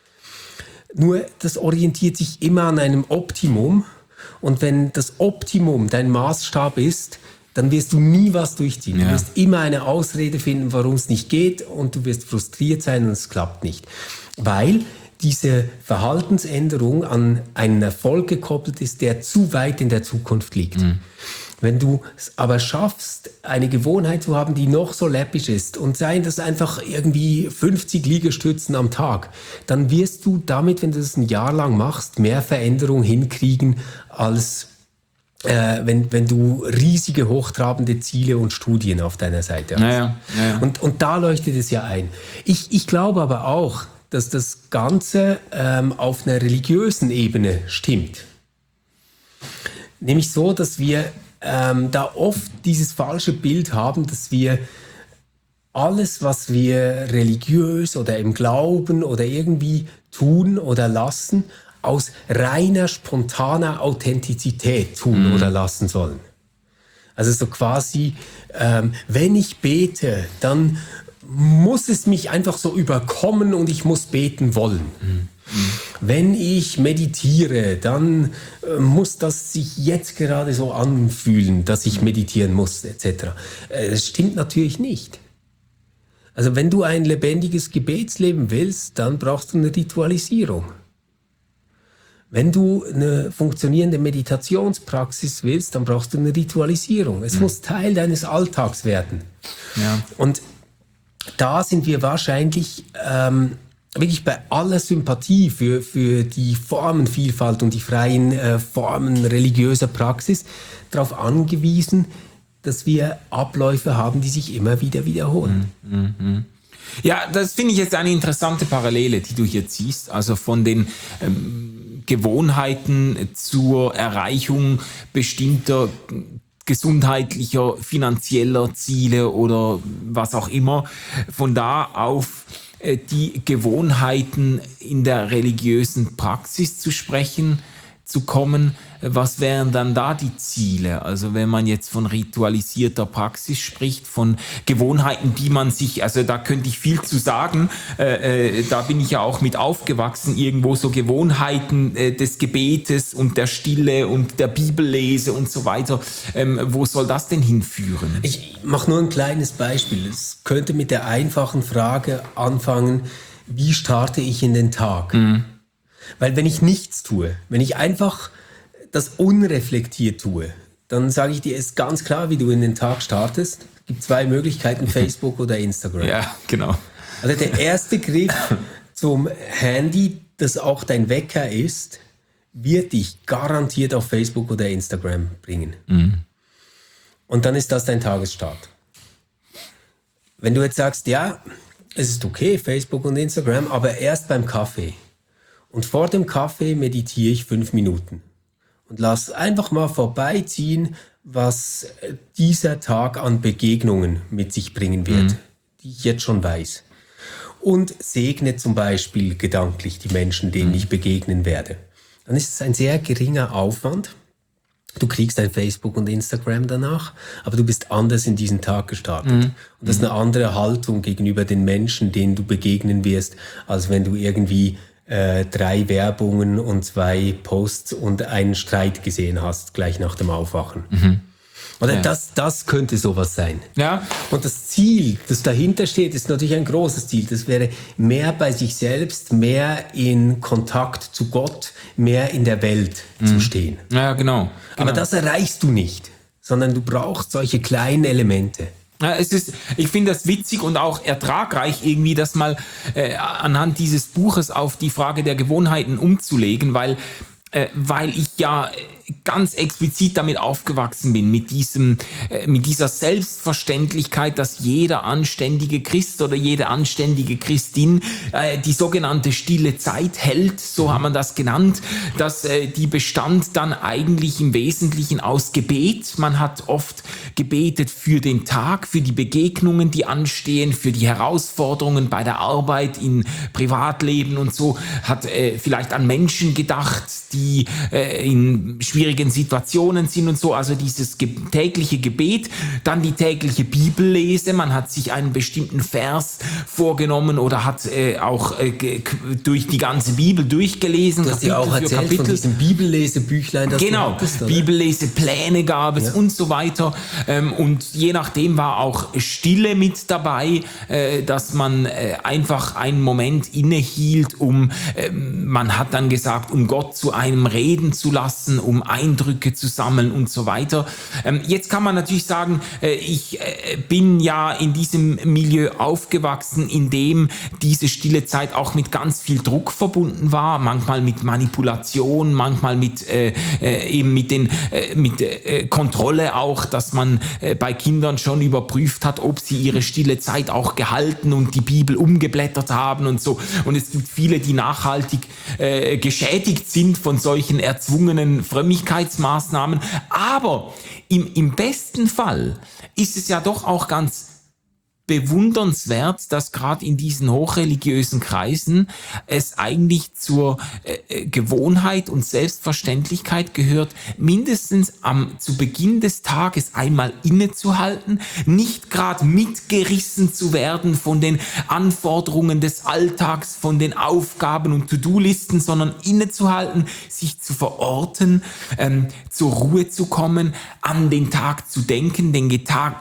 Nur das orientiert sich immer an einem Optimum und wenn das Optimum dein Maßstab ist, dann wirst du nie was durchziehen. Ja. Du wirst immer eine Ausrede finden, warum es nicht geht und du wirst frustriert sein und es klappt nicht. Weil diese Verhaltensänderung an einen Erfolg gekoppelt ist, der zu weit in der Zukunft liegt. Wenn du es aber schaffst, eine Gewohnheit zu haben, die noch so läppisch ist und seien das einfach irgendwie 50 Liegestützen am Tag, dann wirst du damit, wenn du das ein Jahr lang machst, mehr Veränderung hinkriegen, als wenn du riesige, hochtrabende Ziele und Studien auf deiner Seite hast. Ja. Und da leuchtet es ja ein. Ich glaube aber auch, dass das Ganze auf einer religiösen Ebene stimmt. Nämlich so, dass wir da oft dieses falsche Bild haben, dass wir alles, was wir religiös oder im Glauben oder irgendwie tun oder lassen, aus reiner, spontaner Authentizität tun oder lassen sollen. Also so quasi, wenn ich bete, dann muss es mich einfach so überkommen und ich muss beten wollen. Wenn ich meditiere, dann muss das sich jetzt gerade so anfühlen, dass ich meditieren muss, etc. Das stimmt natürlich nicht. Also wenn du ein lebendiges Gebetsleben willst, dann brauchst du eine Ritualisierung. Wenn du eine funktionierende Meditationspraxis willst, dann brauchst du eine Ritualisierung. Es muss Teil deines Alltags werden. Ja. Und da sind wir wahrscheinlich wirklich bei aller Sympathie für die Formenvielfalt und die freien Formen religiöser Praxis darauf angewiesen, dass wir Abläufe haben, die sich immer wieder wiederholen. Ja, das finde ich jetzt eine interessante Parallele, die du hier ziehst. Also von den Gewohnheiten zur Erreichung bestimmter gesundheitlicher, finanzieller Ziele oder was auch immer. Von da auf die Gewohnheiten in der religiösen Praxis zu kommen. Was wären dann da die Ziele? Also wenn man jetzt von ritualisierter Praxis spricht, von Gewohnheiten, die man sich, also da könnte ich viel zu sagen, da bin ich ja auch mit aufgewachsen, irgendwo so Gewohnheiten des Gebetes und der Stille und der Bibellese und so weiter. Wo soll das denn hinführen? Ich mache nur ein kleines Beispiel. Es könnte mit der einfachen Frage anfangen, wie starte ich in den Tag? Weil wenn ich nichts tue, wenn ich einfach das unreflektiert tue, dann sage ich dir, ist ganz klar, wie du in den Tag startest. Es gibt zwei Möglichkeiten, Facebook oder Instagram. Ja, genau. Also der erste Griff zum Handy, das auch dein Wecker ist, wird dich garantiert auf Facebook oder Instagram bringen. Und dann ist das dein Tagesstart. Wenn du jetzt sagst, ja, es ist okay, Facebook und Instagram, aber erst beim Kaffee. Und vor dem Kaffee meditiere ich 5 Minuten. Und lass einfach mal vorbeiziehen, was dieser Tag an Begegnungen mit sich bringen wird, die ich jetzt schon weiß. Und segne zum Beispiel gedanklich die Menschen, denen ich begegnen werde. Dann ist es ein sehr geringer Aufwand. Du kriegst ein Facebook und Instagram danach, aber du bist anders in diesen Tag gestartet. Und das ist eine andere Haltung gegenüber den Menschen, denen du begegnen wirst, als wenn du irgendwie 3 Werbungen und 2 Posts und einen Streit gesehen hast, gleich nach dem Aufwachen. Oder das könnte sowas sein. Ja. Und das Ziel, das dahinter steht, ist natürlich ein großes Ziel. Das wäre mehr bei sich selbst, mehr in Kontakt zu Gott, mehr in der Welt zu stehen. Ja, genau. Aber das erreichst du nicht, sondern du brauchst solche kleinen Elemente. Ja, ich finde das witzig und auch ertragreich irgendwie, das mal anhand dieses Buches auf die Frage der Gewohnheiten umzulegen, weil ich ja ganz explizit damit aufgewachsen bin, mit dieser Selbstverständlichkeit, dass jeder anständige Christ oder jede anständige Christin die sogenannte stille Zeit hält, so haben wir das genannt, dass die bestand dann eigentlich im Wesentlichen aus Gebet. Man hat oft gebetet für den Tag, für die Begegnungen, die anstehen, für die Herausforderungen bei der Arbeit, im Privatleben und so, hat vielleicht an Menschen gedacht, die in schwierigen Situationen sind und so, also dieses tägliche Gebet, dann die tägliche Bibellese, man hat sich einen bestimmten Vers vorgenommen oder hat auch durch die ganze Bibel durchgelesen, du hast ja auch erzählt von diesem Bibellesebüchlein, das genau, du hattest, oder? Bibellesepläne gab es und so weiter, und je nachdem war auch Stille mit dabei, dass man einfach einen Moment innehielt, man hat dann gesagt, um Gott zu einem reden zu lassen, um Eindrücke zu sammeln und so weiter. Jetzt kann man natürlich sagen, ich bin ja in diesem Milieu aufgewachsen, in dem diese stille Zeit auch mit ganz viel Druck verbunden war, manchmal mit Manipulation, manchmal mit Kontrolle auch, dass man bei Kindern schon überprüft hat, ob sie ihre stille Zeit auch gehalten und die Bibel umgeblättert haben und so. Und es gibt viele, die nachhaltig geschädigt sind von solchen erzwungenen Frömmigkeitsmaßnahmen. Aber im besten Fall ist es ja doch auch ganz bewundernswert, dass gerade in diesen hochreligiösen Kreisen es eigentlich zur Gewohnheit und Selbstverständlichkeit gehört, mindestens zu Beginn des Tages einmal innezuhalten, nicht gerade mitgerissen zu werden von den Anforderungen des Alltags, von den Aufgaben und To-Do-Listen, sondern innezuhalten, sich zu verorten, zur Ruhe zu kommen, an den Tag zu denken, den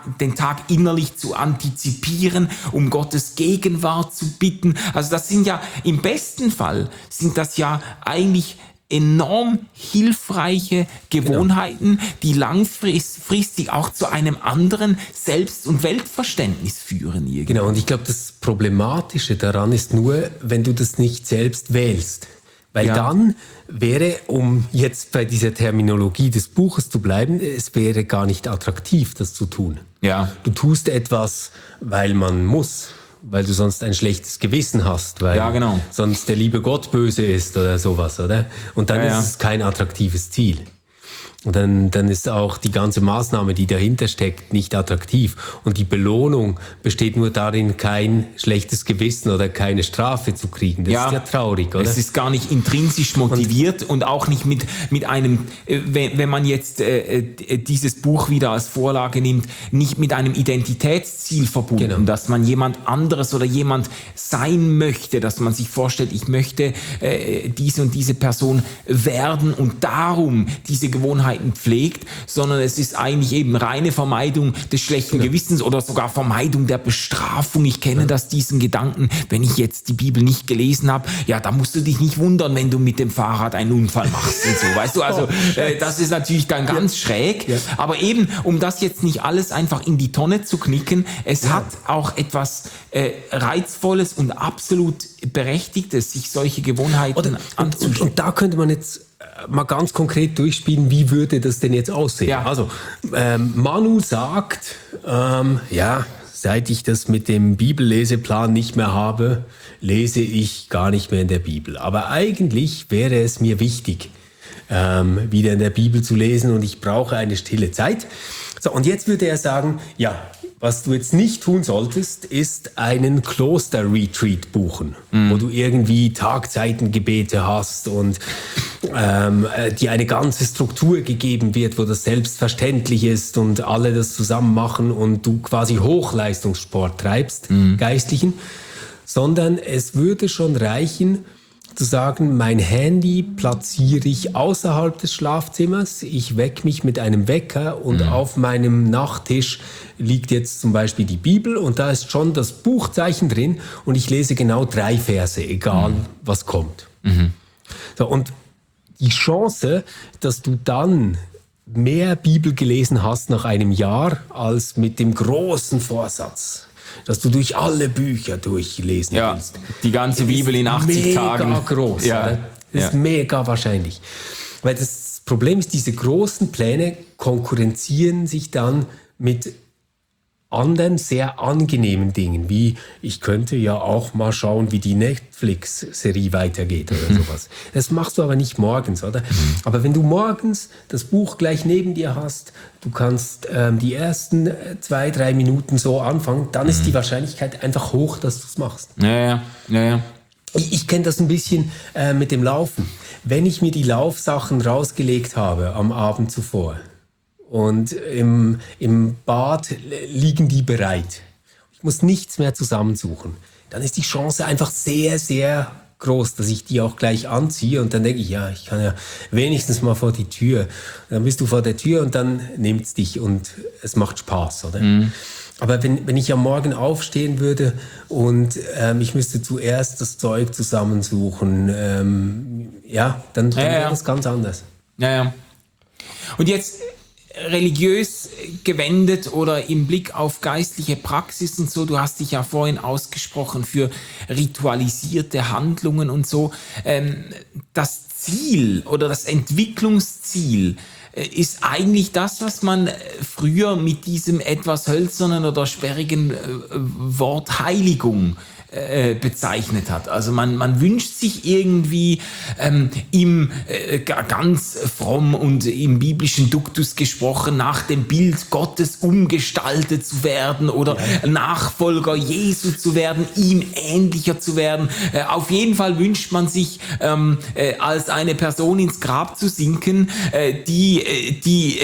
Tag innerlich zu antizipieren, um Gottes Gegenwart zu bitten. Also das sind ja, im besten Fall sind das ja eigentlich enorm hilfreiche Gewohnheiten, die langfristig auch zu einem anderen Selbst- und Weltverständnis führen. Irgendwie. Genau, und ich glaube, das Problematische daran ist nur, wenn du das nicht selbst wählst. Weil dann wäre, um jetzt bei dieser Terminologie des Buches zu bleiben, es wäre gar nicht attraktiv, das zu tun. Ja. Du tust etwas, weil man muss, weil du sonst ein schlechtes Gewissen hast, weil sonst der liebe Gott böse ist oder sowas, oder? Und dann ist es kein attraktives Ziel. Und dann ist auch die ganze Maßnahme, die dahinter steckt, nicht attraktiv. Und die Belohnung besteht nur darin, kein schlechtes Gewissen oder keine Strafe zu kriegen. Das ist ja traurig, oder? Es ist gar nicht intrinsisch motiviert und auch nicht mit einem, wenn man jetzt dieses Buch wieder als Vorlage nimmt, nicht mit einem Identitätsziel verbunden, dass man jemand anderes oder jemand sein möchte, dass man sich vorstellt, ich möchte diese und diese Person werden und darum diese Gewohnheiten pflegt, sondern es ist eigentlich eben reine Vermeidung des schlechten Gewissens oder sogar Vermeidung der Bestrafung. Ich kenne diesen Gedanken, wenn ich jetzt die Bibel nicht gelesen habe, ja, da musst du dich nicht wundern, wenn du mit dem Fahrrad einen Unfall machst und so, weißt du, also das ist natürlich dann ganz schräg, aber eben, um das jetzt nicht alles einfach in die Tonne zu knicken, es hat auch etwas Reizvolles und absolut Berechtigtes, sich solche Gewohnheiten anzuschauen. Und da könnte man jetzt mal ganz konkret durchspielen, wie würde das denn jetzt aussehen? Ja. Also, Manu sagt, seit ich das mit dem Bibelleseplan nicht mehr habe, lese ich gar nicht mehr in der Bibel. Aber eigentlich wäre es mir wichtig, wieder in der Bibel zu lesen und ich brauche eine stille Zeit. So, und jetzt würde er sagen, was du jetzt nicht tun solltest, ist einen Kloster-Retreat buchen, wo du irgendwie Tagzeitengebete hast und dir eine ganze Struktur gegeben wird, wo das selbstverständlich ist und alle das zusammen machen und du quasi Hochleistungssport treibst, geistlichen, sondern es würde schon reichen, zu sagen, mein Handy platziere ich außerhalb des Schlafzimmers, ich wecke mich mit einem Wecker und auf meinem Nachttisch liegt jetzt zum Beispiel die Bibel und da ist schon das Buchzeichen drin und ich lese genau 3 Verse, egal was kommt. So, und die Chance, dass du dann mehr Bibel gelesen hast nach einem Jahr als mit dem großen Vorsatz, dass du durch alle Bücher durchlesen willst. Die ganze Bibel in 80 Tagen. Mega groß. Ja. Das ist mega wahrscheinlich. Weil das Problem ist, diese großen Pläne konkurrenzieren sich dann mit anderen sehr angenehmen Dingen, wie ich könnte ja auch mal schauen, wie die Netflix-Serie weitergeht oder sowas. Das machst du aber nicht morgens, oder? Aber wenn du morgens das Buch gleich neben dir hast, du kannst die ersten 2-3 Minuten so anfangen, dann ist die Wahrscheinlichkeit einfach hoch, dass du es machst. Ja. Ich kenne das ein bisschen mit dem Laufen. Wenn ich mir die Laufsachen rausgelegt habe am Abend zuvor, und im Bad liegen die bereit. Ich muss nichts mehr zusammensuchen. Dann ist die Chance einfach sehr, sehr groß, dass ich die auch gleich anziehe. Und dann denke ich, ja, ich kann ja wenigstens mal vor die Tür. Dann bist du vor der Tür und dann nimmt es dich und es macht Spaß, oder? Aber wenn ich am Morgen aufstehen würde und ich müsste zuerst das Zeug zusammensuchen, dann wäre das ganz anders. Ja. Und jetzt religiös gewendet oder im Blick auf geistliche Praxis und so, du hast dich ja vorhin ausgesprochen für ritualisierte Handlungen und so. Das Ziel oder das Entwicklungsziel ist eigentlich das, was man früher mit diesem etwas hölzernen oder sperrigen Wort Heiligung bezeichnet hat. Also man wünscht sich irgendwie ganz fromm und im biblischen Duktus gesprochen, nach dem Bild Gottes umgestaltet zu werden oder Nachfolger Jesu zu werden, ihm ähnlicher zu werden. Auf jeden Fall wünscht man sich, als eine Person ins Grab zu sinken, die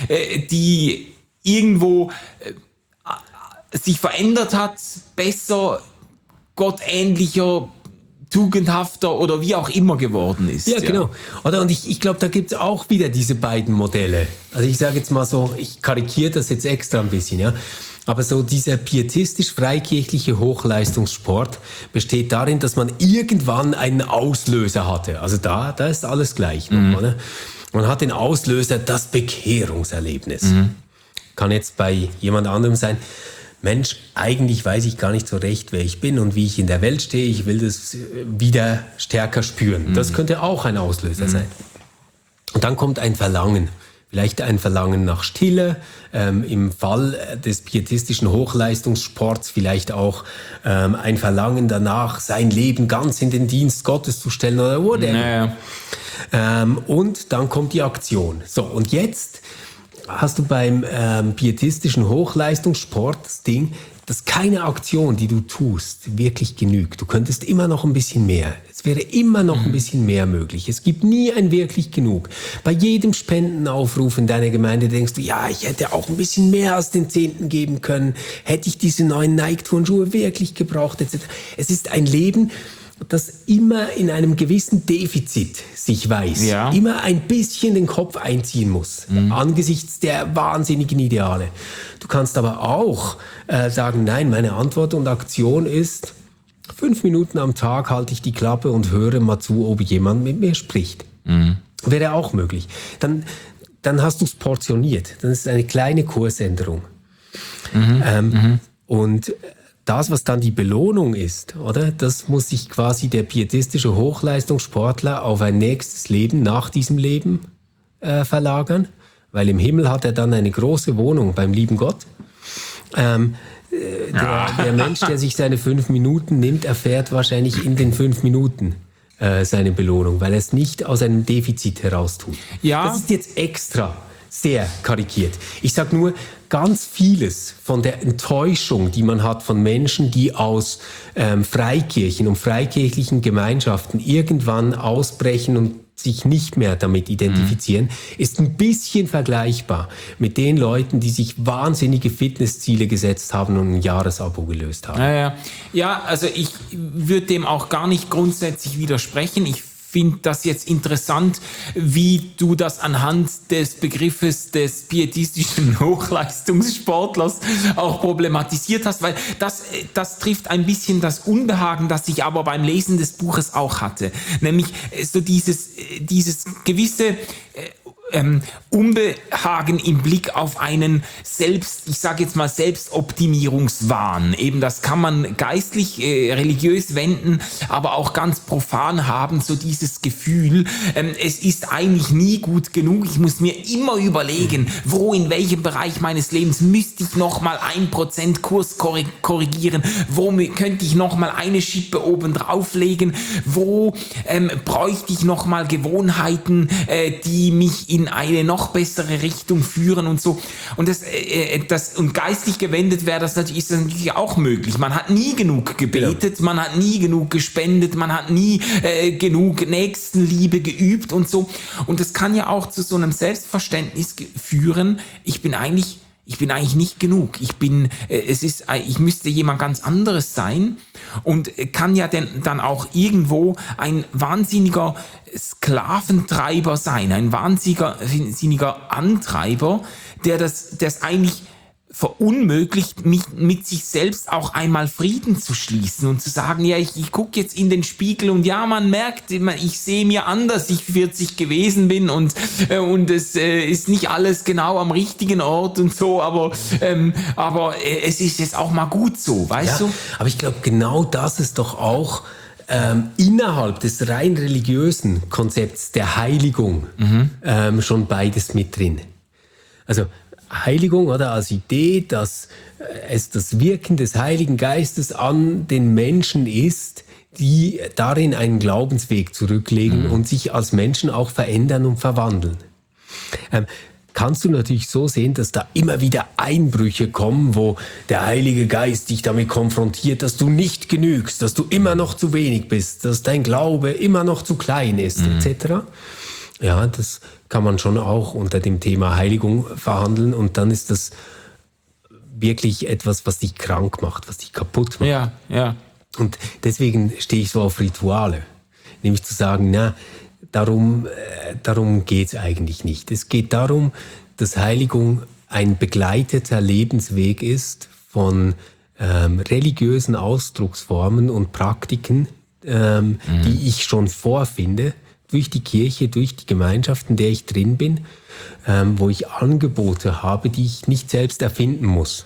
irgendwo sich verändert hat, besser, gottähnlicher, tugendhafter oder wie auch immer geworden ist. Ja, genau. Oder? Und ich glaube, da gibt es auch wieder diese beiden Modelle. Also ich sage jetzt mal so, ich karikiere das jetzt extra ein bisschen, ja. Aber so dieser pietistisch-freikirchliche Hochleistungssport besteht darin, dass man irgendwann einen Auslöser hatte. Also da ist alles gleich noch, oder? Man hat den Auslöser, das Bekehrungserlebnis. Kann jetzt bei jemand anderem sein, Mensch, eigentlich weiß ich gar nicht so recht, wer ich bin und wie ich in der Welt stehe. Ich will das wieder stärker spüren. Das könnte auch ein Auslöser sein. Und dann kommt ein Verlangen. Vielleicht ein Verlangen nach Stille, im Fall des pietistischen Hochleistungssports vielleicht auch ein Verlangen danach, sein Leben ganz in den Dienst Gottes zu stellen oder whatever. Und dann kommt die Aktion. So, und jetzt hast du beim pietistischen Hochleistungssport das Ding, dass keine Aktion, die du tust, wirklich genügt. Du könntest immer noch ein bisschen mehr. Es wäre immer noch ein bisschen mehr möglich. Es gibt nie ein wirklich genug. Bei jedem Spendenaufruf in deiner Gemeinde denkst du, ja, ich hätte auch ein bisschen mehr als den 10. geben können. Hätte ich diese neuen Nike-Turnschuhe wirklich gebraucht, etc. Es ist ein Leben, das immer in einem gewissen Defizit sich weiß, immer ein bisschen den Kopf einziehen muss, angesichts der wahnsinnigen Ideale. Du kannst aber auch sagen, nein, meine Antwort und Aktion ist, 5 Minuten am Tag halte ich die Klappe und höre mal zu, ob jemand mit mir spricht. Wäre auch möglich. Dann hast du es portioniert. Dann ist es eine kleine Kursänderung. Und das, was dann die Belohnung ist, oder? Das muss sich quasi der pietistische Hochleistungssportler auf ein nächstes Leben nach diesem Leben verlagern, weil im Himmel hat er dann eine große Wohnung beim lieben Gott. Der Mensch, der sich seine 5 Minuten nimmt, erfährt wahrscheinlich in den 5 Minuten seine Belohnung, weil er es nicht aus einem Defizit heraus tut. Ja. Das ist jetzt extra sehr karikiert. Ich sage nur, ganz vieles von der Enttäuschung, die man hat von Menschen, die aus Freikirchen und freikirchlichen Gemeinschaften irgendwann ausbrechen und sich nicht mehr damit identifizieren, ist ein bisschen vergleichbar mit den Leuten, die sich wahnsinnige Fitnessziele gesetzt haben und ein Jahresabo gelöst haben. Ja, also ich würde dem auch gar nicht grundsätzlich widersprechen. Ich finde das jetzt interessant, wie du das anhand des Begriffes des pietistischen Hochleistungssportlers auch problematisiert hast, weil das trifft ein bisschen das Unbehagen, das ich aber beim Lesen des Buches auch hatte. Nämlich so dieses gewisse Unbehagen im Blick auf einen Selbstoptimierungswahn. Eben das kann man geistlich, religiös wenden, aber auch ganz profan haben, so dieses Gefühl, es ist eigentlich nie gut genug, ich muss mir immer überlegen, in welchem Bereich meines Lebens müsste ich nochmal 1% Kurs korrigieren, wo könnte ich nochmal eine Schippe oben drauflegen, wo bräuchte ich nochmal Gewohnheiten, die mich in eine noch bessere Richtung führen und so. Und und geistlich gewendet ist das natürlich auch möglich. Man hat nie genug gebetet, man hat nie genug gespendet, man hat nie genug Nächstenliebe geübt und so. Und das kann ja auch zu so einem Selbstverständnis führen, ich bin eigentlich nicht genug. Ich müsste jemand ganz anderes sein und kann ja dann auch irgendwo ein wahnsinniger Sklaventreiber sein, ein wahnsinniger Antreiber, der das eigentlich verunmöglicht, mich mit sich selbst auch einmal Frieden zu schließen und zu sagen, ja, ich gucke jetzt in den Spiegel und ja, man merkt, ich sehe mir an, dass ich 40 gewesen bin und es ist nicht alles genau am richtigen Ort und so, aber es ist jetzt auch mal gut so, weißt du? Aber ich glaube, genau das ist doch auch innerhalb des rein religiösen Konzepts der Heiligung schon beides mit drin. Also Heiligung oder als Idee, dass es das Wirken des Heiligen Geistes an den Menschen ist, die darin einen Glaubensweg zurücklegen und sich als Menschen auch verändern und verwandeln. Kannst du natürlich so sehen, dass da immer wieder Einbrüche kommen, wo der Heilige Geist dich damit konfrontiert, dass du nicht genügst, dass du immer noch zu wenig bist, dass dein Glaube immer noch zu klein ist, etc. Ja, das kann man schon auch unter dem Thema Heiligung verhandeln und dann ist das wirklich etwas, was dich krank macht, was dich kaputt macht. Ja. Und deswegen stehe ich so auf Rituale, nämlich zu sagen, darum geht's eigentlich nicht. Es geht darum, dass Heiligung ein begleiteter Lebensweg ist von religiösen Ausdrucksformen und Praktiken, die ich schon vorfinde, durch die Kirche, durch die Gemeinschaft, in der ich drin bin, wo ich Angebote habe, die ich nicht selbst erfinden muss.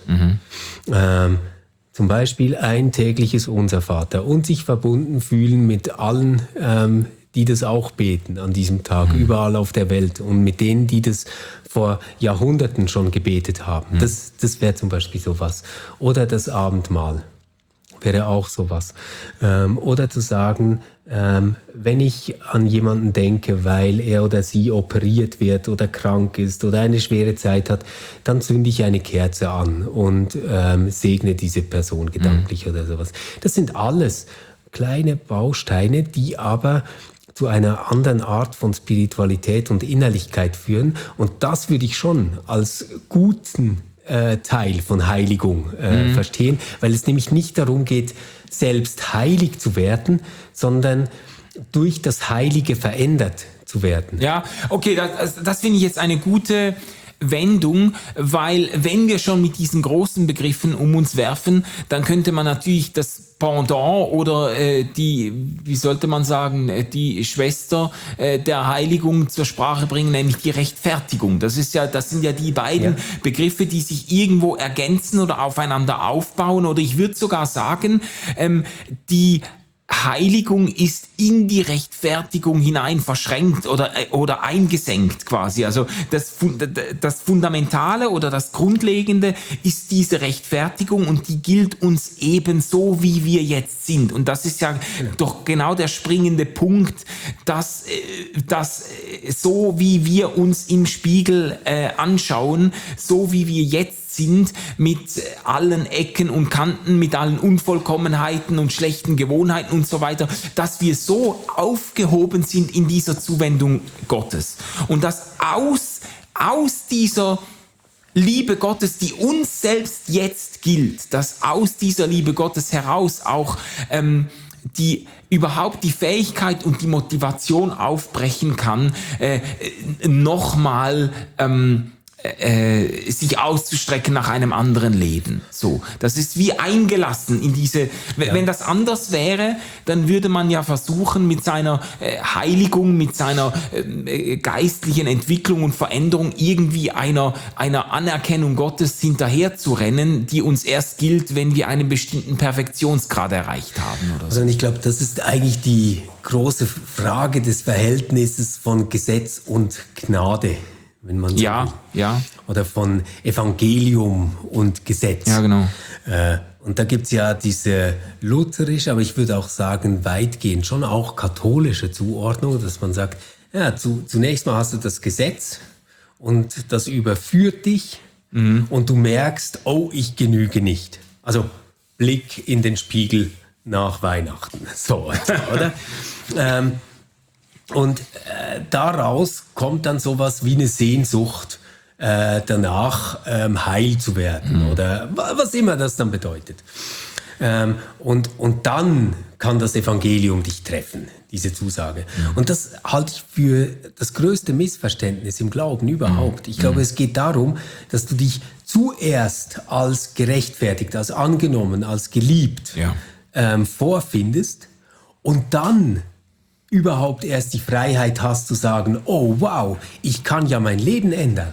Zum Beispiel ein tägliches Unser-Vater und sich verbunden fühlen mit allen, die das auch beten an diesem Tag, überall auf der Welt und mit denen, die das vor Jahrhunderten schon gebetet haben. Das wäre zum Beispiel sowas. Oder das Abendmahl wäre auch sowas. Oder zu sagen, wenn ich an jemanden denke, weil er oder sie operiert wird oder krank ist oder eine schwere Zeit hat, dann zünde ich eine Kerze an und segne diese Person gedanklich oder sowas. Das sind alles kleine Bausteine, die aber zu einer anderen Art von Spiritualität und Innerlichkeit führen. Und das würde ich schon als guten Teil von Heiligung verstehen, weil es nämlich nicht darum geht, selbst heilig zu werden, sondern durch das Heilige verändert zu werden. Ja, okay, das finde ich jetzt eine gute Wendung, weil wenn wir schon mit diesen großen Begriffen um uns werfen, dann könnte man natürlich das Pendant oder wie sollte man sagen, die Schwester der Heiligung zur Sprache bringen, nämlich die Rechtfertigung. Das sind ja die beiden Begriffe, die sich irgendwo ergänzen oder aufeinander aufbauen, oder ich würde sogar sagen, die Heiligung ist in die Rechtfertigung hinein verschränkt oder eingesenkt quasi. Also das Fundamentale oder das Grundlegende ist diese Rechtfertigung und die gilt uns ebenso, wie wir jetzt sind. Und das ist ja doch genau der springende Punkt, dass so wie wir uns im Spiegel anschauen, so wie wir jetzt sind mit allen Ecken und Kanten, mit allen Unvollkommenheiten und schlechten Gewohnheiten und so weiter, dass wir so aufgehoben sind in dieser Zuwendung Gottes. Und dass aus dieser Liebe Gottes, die uns selbst jetzt gilt, dass aus dieser Liebe Gottes heraus auch überhaupt die Fähigkeit und die Motivation aufbrechen kann, nochmal sich auszustrecken nach einem anderen Leben. So, das ist wie eingelassen in diese. Wenn das anders wäre, dann würde man ja versuchen, mit seiner Heiligung, mit seiner geistlichen Entwicklung und Veränderung irgendwie einer Anerkennung Gottes hinterherzurennen, die uns erst gilt, wenn wir einen bestimmten Perfektionsgrad erreicht haben oder so. Also ich glaube, das ist eigentlich die große Frage des Verhältnisses von Gesetz und Gnade. Wenn man so will. Oder von Evangelium und Gesetz. Ja, genau. Und da gibt's ja diese lutherische, aber ich würde auch sagen weitgehend schon auch katholische Zuordnung, dass man sagt, ja, zunächst mal hast du das Gesetz und das überführt dich und du merkst, oh, ich genüge nicht. Also Blick in den Spiegel nach Weihnachten. So, oder? Und daraus kommt dann sowas wie eine Sehnsucht danach, heil zu werden oder was immer das dann bedeutet. Und dann kann das Evangelium dich treffen, diese Zusage. Und das halte ich für das größte Missverständnis im Glauben überhaupt. Ich glaube, es geht darum, dass du dich zuerst als gerechtfertigt, als angenommen, als geliebt vorfindest und dann überhaupt erst die Freiheit hast zu sagen, oh wow, ich kann ja mein Leben ändern.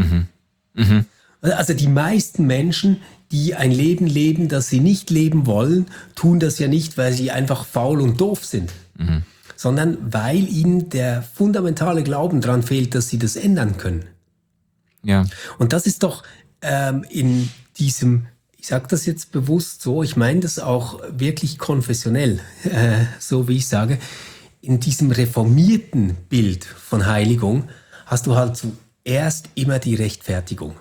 Also die meisten Menschen, die ein Leben leben, das sie nicht leben wollen, tun das ja nicht, weil sie einfach faul und doof sind, sondern weil ihnen der fundamentale Glauben daran fehlt, dass sie das ändern können. Ja. Und das ist doch in diesem, ich sage das jetzt bewusst so, ich meine das auch wirklich konfessionell, so wie ich sage, in diesem reformierten Bild von Heiligung hast du halt zuerst immer die Rechtfertigung.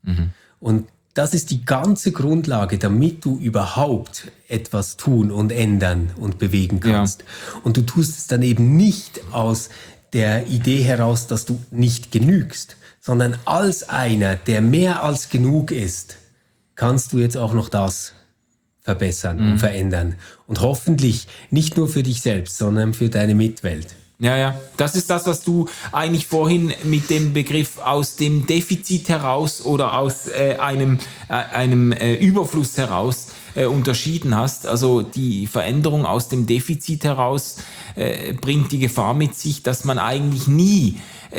Und das ist die ganze Grundlage, damit du überhaupt etwas tun und ändern und bewegen kannst. Ja. Und du tust es dann eben nicht aus der Idee heraus, dass du nicht genügst, sondern als einer, der mehr als genug ist, kannst du jetzt auch noch das verbessern und verändern. Und hoffentlich nicht nur für dich selbst, sondern für deine Mitwelt. Ja, das ist das, was du eigentlich vorhin mit dem Begriff aus dem Defizit heraus oder aus einem Überfluss heraus unterschieden hast. Also die Veränderung aus dem Defizit heraus bringt die Gefahr mit sich, dass man eigentlich nie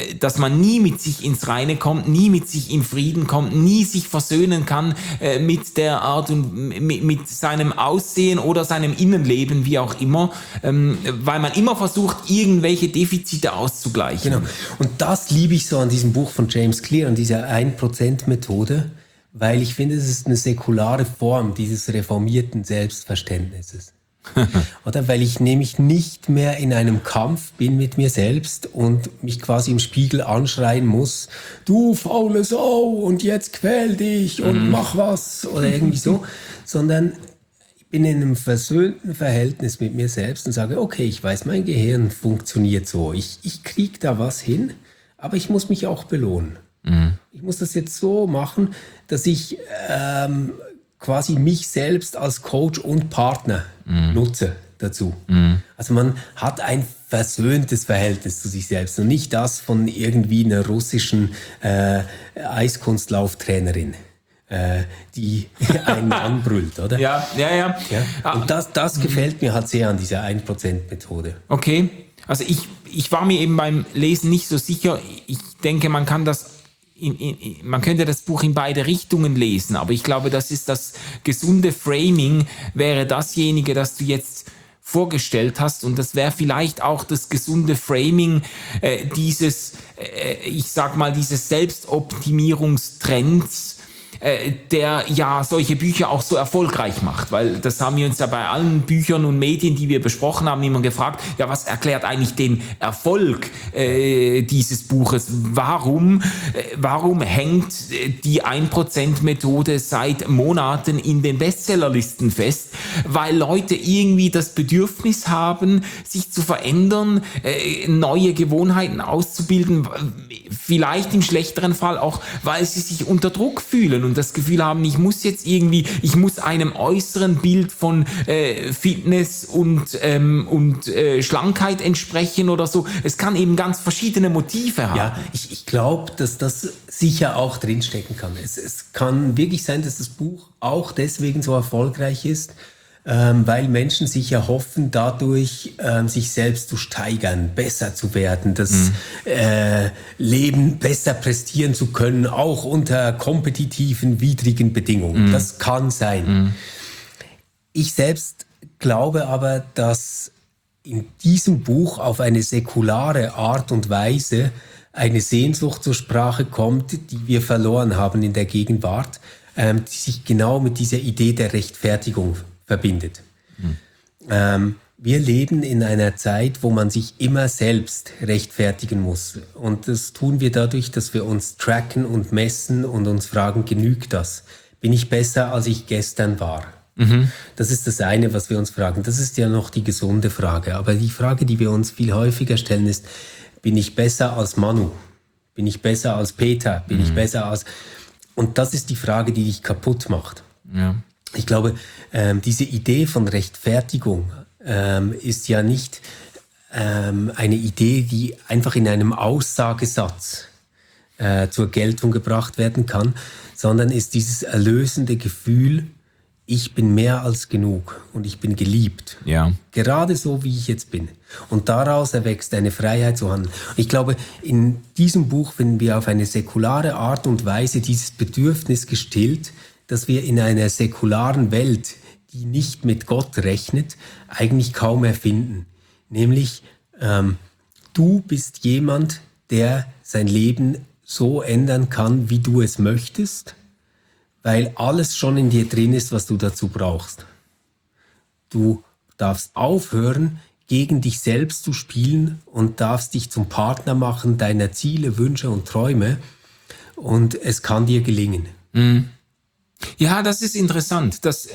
mit sich ins Reine kommt, nie mit sich in Frieden kommt, nie sich versöhnen kann mit der Art und mit seinem Aussehen oder seinem Innenleben, wie auch immer, weil man immer versucht, irgendwelche Defizite auszugleichen. Genau. Und das liebe ich so an diesem Buch von James Clear, an dieser 1%-Methode, weil ich finde, es ist eine säkulare Form dieses reformierten Selbstverständnisses. Oder weil ich nämlich nicht mehr in einem Kampf bin mit mir selbst und mich quasi im Spiegel anschreien muss, du faule Sau und jetzt quäl dich und mach was oder irgendwie so, sondern ich bin in einem versöhnten Verhältnis mit mir selbst und sage, okay, ich weiß, mein Gehirn funktioniert so, ich krieg da was hin, aber ich muss mich auch belohnen. Ich muss das jetzt so machen, dass ich quasi mich selbst als Coach und Partner nutze dazu. Also man hat ein versöhntes Verhältnis zu sich selbst und nicht das von irgendwie einer russischen Eiskunstlauftrainerin, die einen anbrüllt, oder? Ja. Und das gefällt mir halt sehr an dieser 1%-Methode. Okay, also ich war mir eben beim Lesen nicht so sicher. Ich denke, man kann das man könnte das Buch in beide Richtungen lesen, aber ich glaube, das ist das gesunde Framing, wäre dasjenige, das du jetzt vorgestellt hast, und das wäre vielleicht auch das gesunde Framing dieses Selbstoptimierungstrends, der ja solche Bücher auch so erfolgreich macht, weil das haben wir uns ja bei allen Büchern und Medien, die wir besprochen haben, immer gefragt, ja, was erklärt eigentlich den Erfolg dieses Buches? Warum hängt die 1%-Methode seit Monaten in den Bestsellerlisten fest? Weil Leute irgendwie das Bedürfnis haben, sich zu verändern, neue Gewohnheiten auszubilden, vielleicht im schlechteren Fall auch, weil sie sich unter Druck fühlen und das Gefühl haben, ich muss einem äußeren Bild von Fitness und Schlankheit entsprechen oder so. Es kann eben ganz verschiedene Motive haben. Ja, ich glaube, dass das sicher auch drinstecken kann. Es kann wirklich sein, dass das Buch auch deswegen so erfolgreich ist, weil Menschen sich erhoffen, dadurch sich selbst zu steigern, besser zu werden, das Leben besser prestieren zu können, auch unter kompetitiven, widrigen Bedingungen. Das kann sein. Ich selbst glaube aber, dass in diesem Buch auf eine säkulare Art und Weise eine Sehnsucht zur Sprache kommt, die wir verloren haben in der Gegenwart, die sich genau mit dieser Idee der Rechtfertigung verbindet. Wir leben in einer Zeit, wo man sich immer selbst rechtfertigen muss. Und das tun wir dadurch, dass wir uns tracken und messen und uns fragen, genügt das? Bin ich besser, als ich gestern war? Das ist das eine, was wir uns fragen. Das ist ja noch die gesunde Frage. Aber die Frage, die wir uns viel häufiger stellen, ist, bin ich besser als Manu? Bin ich besser als Peter? Bin ich besser als... Und das ist die Frage, die dich kaputt macht. Ja. Ich glaube, diese Idee von Rechtfertigung ist ja nicht eine Idee, die einfach in einem Aussagesatz zur Geltung gebracht werden kann, sondern ist dieses erlösende Gefühl, ich bin mehr als genug und ich bin geliebt. Ja. Gerade so, wie ich jetzt bin. Und daraus erwächst eine Freiheit zu handeln. Und ich glaube, in diesem Buch finden wir auf eine säkulare Art und Weise dieses Bedürfnis gestillt, dass wir in einer säkularen Welt, die nicht mit Gott rechnet, eigentlich kaum erfinden. Nämlich, du bist jemand, der sein Leben so ändern kann, wie du es möchtest, weil alles schon in dir drin ist, was du dazu brauchst. Du darfst aufhören, gegen dich selbst zu spielen und darfst dich zum Partner machen deiner Ziele, Wünsche und Träume und es kann dir gelingen. Ja, das ist interessant. Das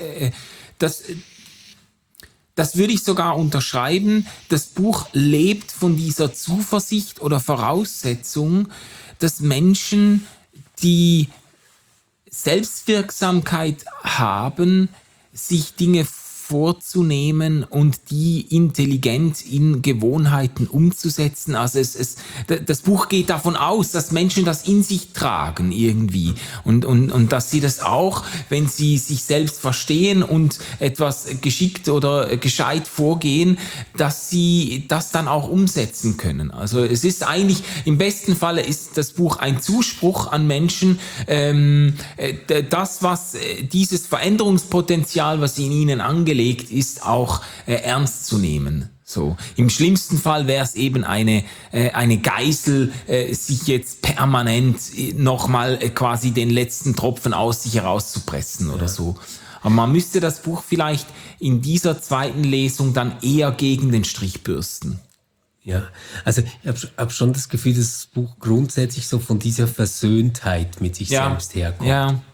würde ich sogar unterschreiben. Das Buch lebt von dieser Zuversicht oder Voraussetzung, dass Menschen, die Selbstwirksamkeit haben, sich Dinge vorzunehmen und die intelligent in Gewohnheiten umzusetzen. Also das Buch geht davon aus, dass Menschen das in sich tragen irgendwie und dass sie das auch, wenn sie sich selbst verstehen und etwas geschickt oder gescheit vorgehen, dass sie das dann auch umsetzen können. Also es ist eigentlich, im besten Falle ist das Buch ein Zuspruch an Menschen, das, was dieses Veränderungspotenzial, was in ihnen angelegt ist, auch ernst zu nehmen. So. Im schlimmsten Fall wäre es eben eine Geißel, sich jetzt permanent nochmal quasi den letzten Tropfen aus sich herauszupressen oder so. Aber man müsste das Buch vielleicht in dieser zweiten Lesung dann eher gegen den Strich bürsten. Ja, also ich hab schon das Gefühl, dass das Buch grundsätzlich so von dieser Versöhntheit mit sich selbst herkommt.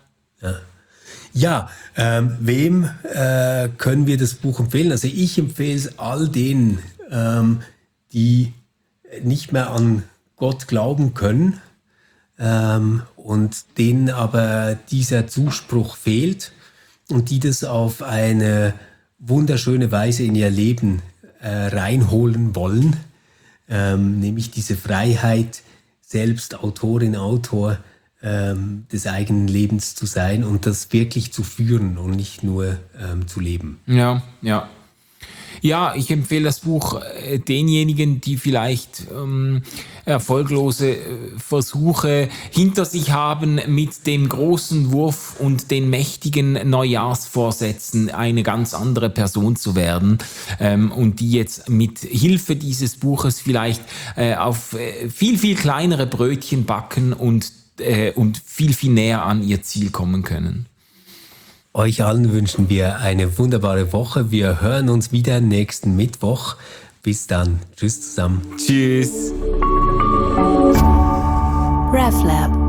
Ja, wem können wir das Buch empfehlen? Also ich empfehle es all denen, die nicht mehr an Gott glauben können und denen aber dieser Zuspruch fehlt und die das auf eine wunderschöne Weise in ihr Leben reinholen wollen, nämlich diese Freiheit, selbst Autorin, Autor des eigenen Lebens zu sein und das wirklich zu führen und nicht nur zu leben. Ja. Ja, ich empfehle das Buch denjenigen, die vielleicht erfolglose Versuche hinter sich haben, mit dem großen Wurf und den mächtigen Neujahrsvorsätzen eine ganz andere Person zu werden und die jetzt mit Hilfe dieses Buches vielleicht auf viel, viel kleinere Brötchen backen und und viel, viel näher an ihr Ziel kommen können. Euch allen wünschen wir eine wunderbare Woche. Wir hören uns wieder nächsten Mittwoch. Bis dann. Tschüss zusammen. Tschüss. RefLab